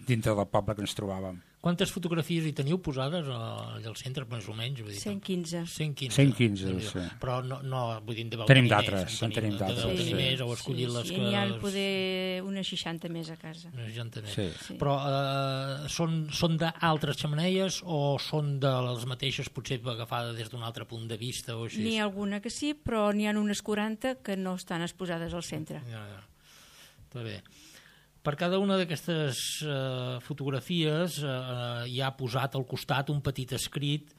dintre del poble que ens trobàvem. Quantes fotografies hi teniu posades allà al centre, més o menys? Vull dir, cent quinze. cent quinze. cent quinze, sí. Però no, no vull dir, deveu Tenim tenir d'altres, més, en tenim d'altres, deveu tenir sí. més, heu escollit Sí, les sí, que... n'hi ha poder unes seixanta més a casa. Unes seixanta més. Sí. Sí. Però eh, són, són d'altres xemeneies o són de les mateixes, potser agafades des d'un altre punt de vista o així? N'hi ha alguna que sí, però n'hi ha unes quaranta que no estan exposades al centre. Ja, ja. Està bé. Per cada una d'aquestes eh, fotografies eh, hi ha posat al costat un petit escrit.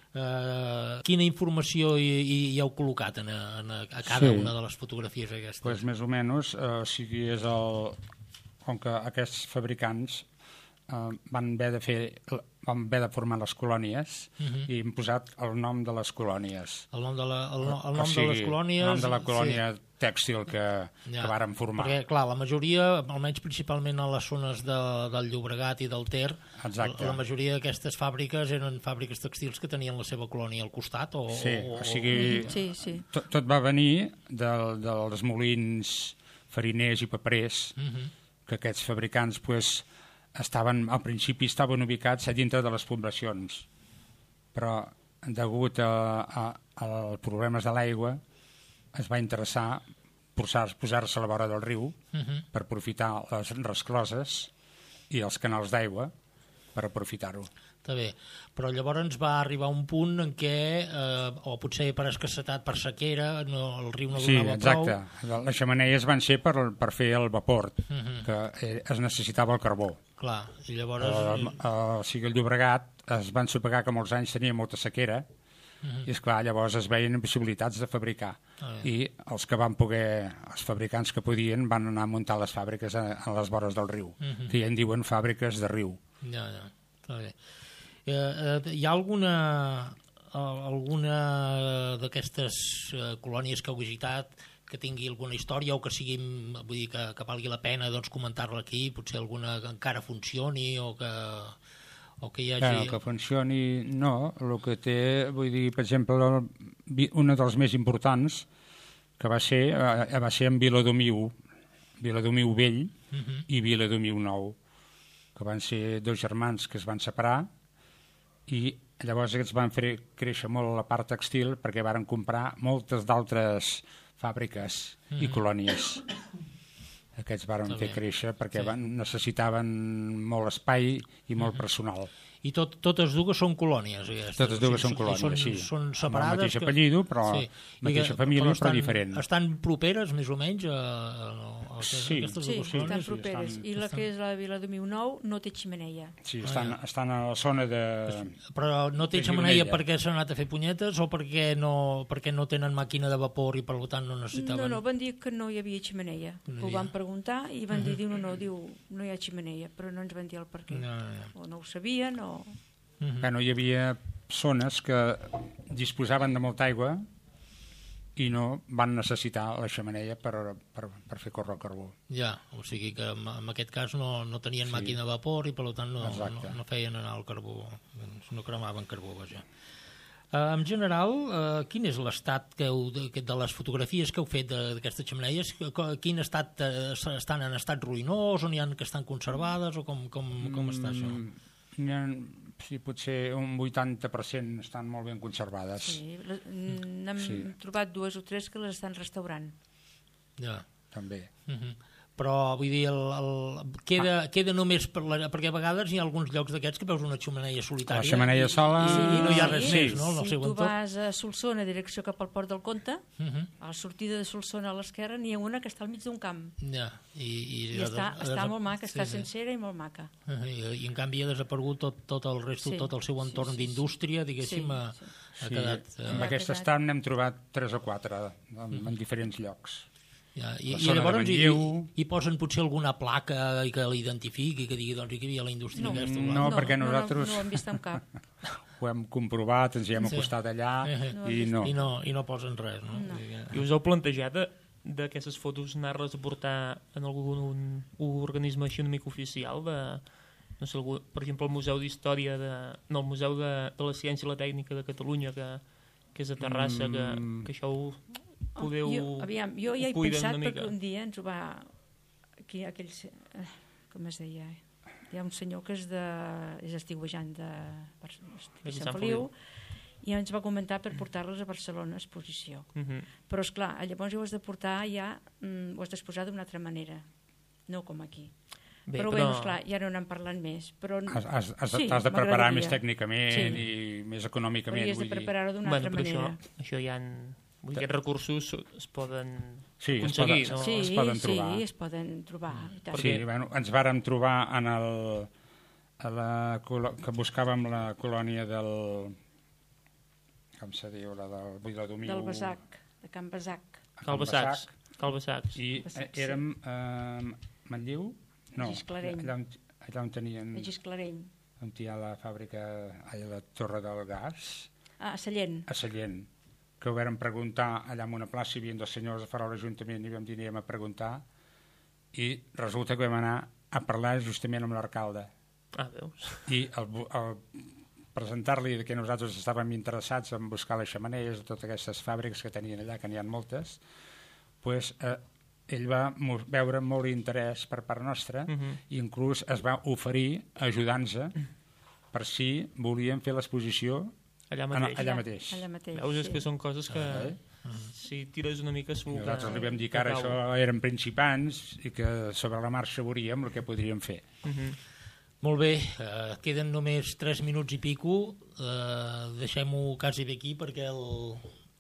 Eh, quina informació hi, hi, hi heu col·locat en, en, a cada Sí. una de les fotografies aquestes? Pues més o menys, eh, o sigui, és el... com que aquests fabricants eh, van haver de fer van haver de formar les colònies Mhm. i hem posat el nom de les colònies. El nom de, la, el, no- el O nom sigui, de les colònies... el nom de la colònia sí. tèxtil que, que vàrem formar. Perquè, clar, la majoria, almenys principalment a les zones de, del Llobregat i del Ter, Exacte. la, la majoria d'aquestes fàbriques eren fàbriques textils que tenien la seva colònia al costat? O, Sí, o, o sigui, Sí, sí. tot, tot va venir del, dels molins fariners i paperers, Mhm. que aquests fabricants pues, estaven, al principi estaven ubicats a dintre de les poblacions, però degut a, a, als problemes de l'aigua es va interessar posar- posar-se a la vora del riu Mhm. per aprofitar les rescloses i els canals d'aigua per aprofitar-ho. Està bé, però llavors va arribar un punt en què, eh, o potser per escassetat, per sequera, no, el riu no Sí, donava exacte. prou. Les xemeneies van ser per, per fer el vapor, Mhm. que eh, es necessitava el carbó. Clar, i llavors... Eh, eh, o sigui, el Llobregat es van sopegar que molts anys tenia molta sequera, Mhm. i esclar, llavors es veien possibilitats de fabricar. Ah, I els que van poder, els fabricants que podien, van anar a muntar les fàbriques a, a les vores del riu, Mhm. que ja en diuen fàbriques de riu. Ja, ja, està bé. Eh, eh, hi ha alguna, eh, alguna d'aquestes eh, colònies que heu visitat que tingui alguna història o que sigui, vull dir, que, que valgui la pena doncs, comentar-la aquí, potser alguna que encara funcioni o que, o que hi hagi... Bueno, que funcioni, no. El que té, vull dir, per exemple, el, vi- un dels més importants que va ser, eh, va ser en Viladomiu, Viladomiu Vell Mhm. i Viladomiu Nou, que van ser dos germans que es van separar i llavors aquests van fer créixer molt la part textil perquè varen comprar moltes d'altres fàbriques i Mhm. colònies. Aquests varen Està fer bé. créixer perquè Sí. van, necessitaven molt espai i molt personal. I tot, totes dues són colònies, aquestes. Totes dues O sigui, són colònies, són, sí. Són Amb el separades. mateix que- apellido, però I mateixa que- família, però estan, diferent. Estan properes, més o menys, a, a, a Sí. aquestes Sí, dues estan colònies? properes. estan- I la estan- que és la Vila de Miu Nou no té ximeneia. Sí, Ah, estan, ja. estan a la zona de... Però no té de xemeneia Gironella. perquè s'han anat a fer punyetes o perquè no, perquè no tenen màquina de vapor i per tant no necessitaven... No, no, van dir que no hi havia ximeneia. No hi Ho havia. van preguntar i van dir, diu, no, no, diu, no hi ha ximeneia, però no ens van dir el per què. No, no, no. O no ho sabien, o... Mhm. Bueno, hi havia zones que disposaven de molta aigua i no van necessitar la xemeneia per, per, per fer córrer el carbó. Ja, o sigui que en, en aquest cas no, no tenien Sí. màquina de vapor i per tant no, no, Exacte. no feien anar el carbó, doncs no cremaven carbó, vaja. Uh, en general, uh, quin és l'estat que heu, de, de les fotografies que heu fet de- d'aquestes xemeneies? Que- que- Quin estat uh, estan en estat ruïnós o n'hi ha que estan conservades o com, com, com està això? Mm, n'hi ha, sí, potser un vuitanta per cent estan molt ben conservades. Sí, les- n'hem Sí. trobat dues o tres que les estan restaurant. Ja. També. Uh-huh. Però, vull dir, el, el, queda, queda només per la, perquè a vegades hi ha alguns llocs d'aquests que veus una xemeneia solitària La xemeneia i, sola- i, i no hi ha res Sí, més, no? En el si seu tu entorn. vas a Solsona, direcció cap al Port del Comte, Uh-huh. a la sortida de Solsona a l'esquerra n'hi ha una que està al mig d'un camp. Ja, i, i, I està, està molt maca, està sí, sí. sencera i molt maca. Uh, I, I en canvi ha desaparegut tot, tot el resto, Sí, tot el seu sí, entorn sí, sí. d'indústria, diguéssim, Sí, ha, sí. ha Sí, quedat... amb Uh, aquest quedat. estat n'hem trobat tres o quatre en, en diferents llocs. ja, I, la i zona de llavors hi, Manlleu. hi posen potser alguna placa i que l'identifiqui, que digui doncs, aquí hi havia la indústria No, aquesta. o no, la- perquè no, nosaltres- No, no ho hem vist en cap. Ho hem comprovat, ens hi hem Sí. acostat allà Eh, No, i no. I no, i no posen res, no? No. Vull dir que- I us heu plantejat de- d'aquestes fotos anar-les a portar en algun un, un organisme així una mica oficial de, no sé, algú, per exemple, el Museu d'Història de, no, el Museu de, de la Ciència i la Tècnica de Catalunya que, que és a Terrassa, Mm. que, que això ho podeu... Jo, aviam, jo ja he ho cuiden pensat una perquè mica. un dia ens ho va... Aquí, aquells... eh, com es deia? Hi ha un senyor que és, de, és estiuejant de, de Sant Sant Feliu, i ens va comentar per portar-les a Barcelona a exposició. Uh -huh. Però, esclar, llavors ho has de portar ja, mm, ho has d'exposar d'una altra manera, no com aquí. Bé, però, però bé, esclar, ja no n'hem parlat més. Però... Has, has, has, sí, has de preparar més tècnicament sí. i més econòmicament. Però hi has de preparar-ho d'una bueno, altra manera. Això, això ja en... Aquests recursos es poden sí, aconseguir, es poden, no? Sí, es poden trobar. Sí, es poden trobar. Mm. Sí, bueno, ens vàrem trobar en el, a la, que buscàvem la colònia del... com se diu? La del Buidadomiu... Del Besac, de Can Besac. Cal Besacs. Cal Besacs. I Besac, sí. érem a eh, Manlliu? No, Gisclareny. allà on, allà on tenien... A Gisclareny. On hi ha la fàbrica, allà la Torre del Gas. Ah, a Sallent. A Sallent. Que ho vam preguntar allà en una plaça, hi havia dos senyors de fora de l'Ajuntament i vam dir anem a preguntar i resulta que vam anar a parlar justament amb l'alcalde. Ah, veus? I el, el presentar-li que nosaltres estàvem interessats en buscar les xemeneies de totes aquestes fàbriques que tenien allà, que n'hi ha moltes, pues, eh, ell va veure molt interès per part nostra uh -huh. i inclús es va oferir ajudant-nos per si volien fer l'exposició allà mateix. Allà mateix. Allà mateix. Veus, és sí. que són coses que eh? si tires una mica segur que... Nosaltres li vam dir que ara això eren principants i que sobre la marxa veuríem el que podríem fer. Uh -huh. Molt bé, eh, queden només tres minuts i pico, eh, deixem-ho quasi bé aquí perquè el,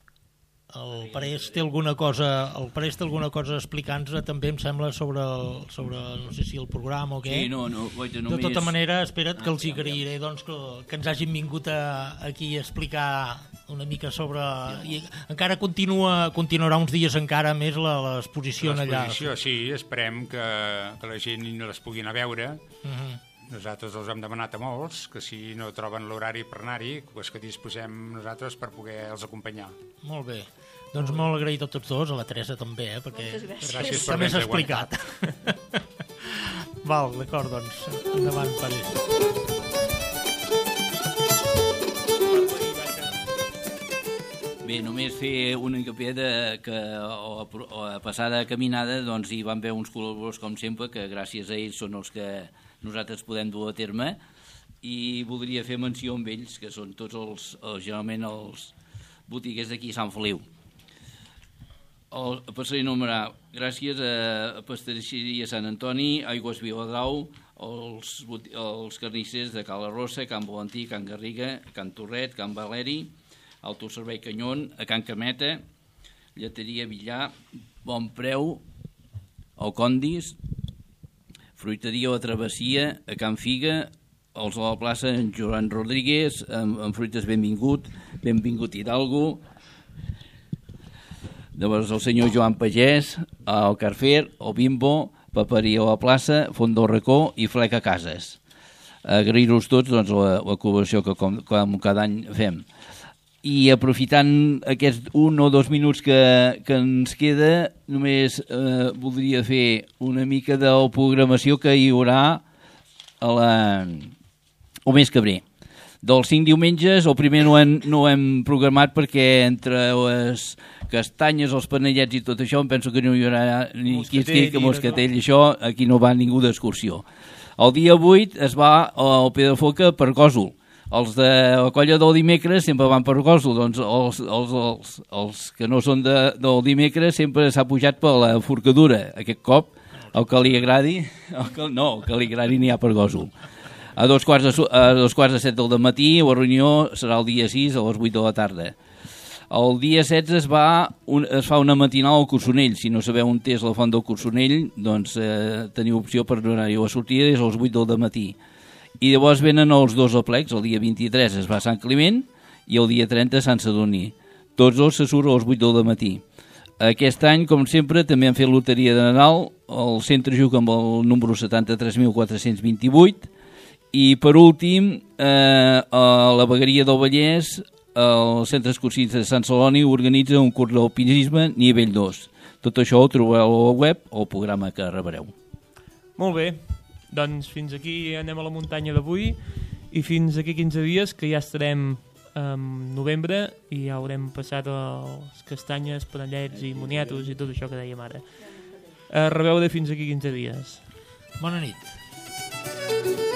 el Parés té alguna cosa el Parés té alguna cosa a explicar-nos també em sembla sobre, el, sobre no sé si el programa o què. Sí, no, no, vaja, només... De tota manera, espera't que els hi agrairé doncs, que, que ens hagin vingut a, aquí a explicar una mica sobre... I encara continua, continuarà uns dies encara més l'exposició allà. L'exposició, sí, esperem que, que la gent no les pugui anar a veure. Uh -huh. Nosaltres els hem demanat a molts, que si no troben l'horari per anar-hi, pues que disposem nosaltres per poder-los acompanyar. Molt bé. Doncs molt agraït a tots dos, a la Teresa també, eh, perquè gràcies per també s'ha explicat. Val, d'acord, doncs. Endavant, Parés. Bé, només fer una hincapié de que a la passada caminada doncs, hi van haver uns col·laboradors, com sempre, que gràcies a ells són els que nosaltres podem dur a terme, i voldria fer menció amb ells, que són tots els, els generalment els botiguers d'aquí a Sant Feliu. El, passaré a enumerar, gràcies a Pastisseria Sant Antoni, Aigües Viladrau, els, els carnissers de Cala Rossa, Can Valentí, Can Garriga, Can Torret, Can Valeri, Autoservei Canyon, a Can Cameta, Lleteria Villar, Bon Preu, el Condis, Fruiteria La Travessia, a Can Figa, els de la plaça en Joan Rodríguez, amb, amb fruites benvingut, benvingut Hidalgo, llavors el senyor Joan Pagès, el Carfer, el Bimbo, Paperia a la plaça, Font del Racó i Fleca Cases. Agrair-vos tots doncs, la, la col·laboració que com, com cada any fem. I aprofitant aquests un o dos minuts que, que ens queda, només eh, voldria fer una mica de la programació que hi haurà a la, el mes que ve. Dels cinc diumenges, el primer no hem, no hem programat perquè entre les castanyes, els panellets i tot això, em penso que no hi haurà ni quisquic, moscatell, no. Això, aquí no va ningú d'excursió. El dia vuit es va al Pedrafoca per Gòsol. Els de la colla del dimecres sempre van per Gòsol, doncs els, els, els, els que no són de, del dimecres sempre s'ha pujat per la forcadura. Aquest cop, el que li agradi, el que, no, el que li agradi n'hi ha per Gòsol. A dos quarts de, a dos quarts de set del matí, la reunió serà el dia sis a les vuit de la tarda. El dia setze es, va un, es fa una matinal al Cursonell. Si no sabeu on és la font del Cursonell, doncs eh, teniu opció per donar-hi la sortida és a les vuit del matí. I llavors venen els dos aplecs. El dia vint-i-tres es va a Sant Climent i el dia trenta a Sant Sadurní. Tots dos se surt a les vuit del matí. Aquest any, com sempre, també han fet loteria de Nadal. El centre juga amb el número setanta-tres mil quatre-cents vint-i-vuit. I per últim, eh, a la Vegueria del Vallès, el Centre Excursiu de Sant Celoni organitza un curs d'alpinisme nivell dos. Tot això ho trobareu a la web o al programa que rebreu. Molt bé, doncs fins aquí anem a la muntanya d'avui i fins aquí quinze dies, que ja estarem en novembre i ja haurem passat els castanyes, panellets i moniatos i tot això que dèiem ara. Eh, rebeu de fins aquí quinze dies. Bona nit. Música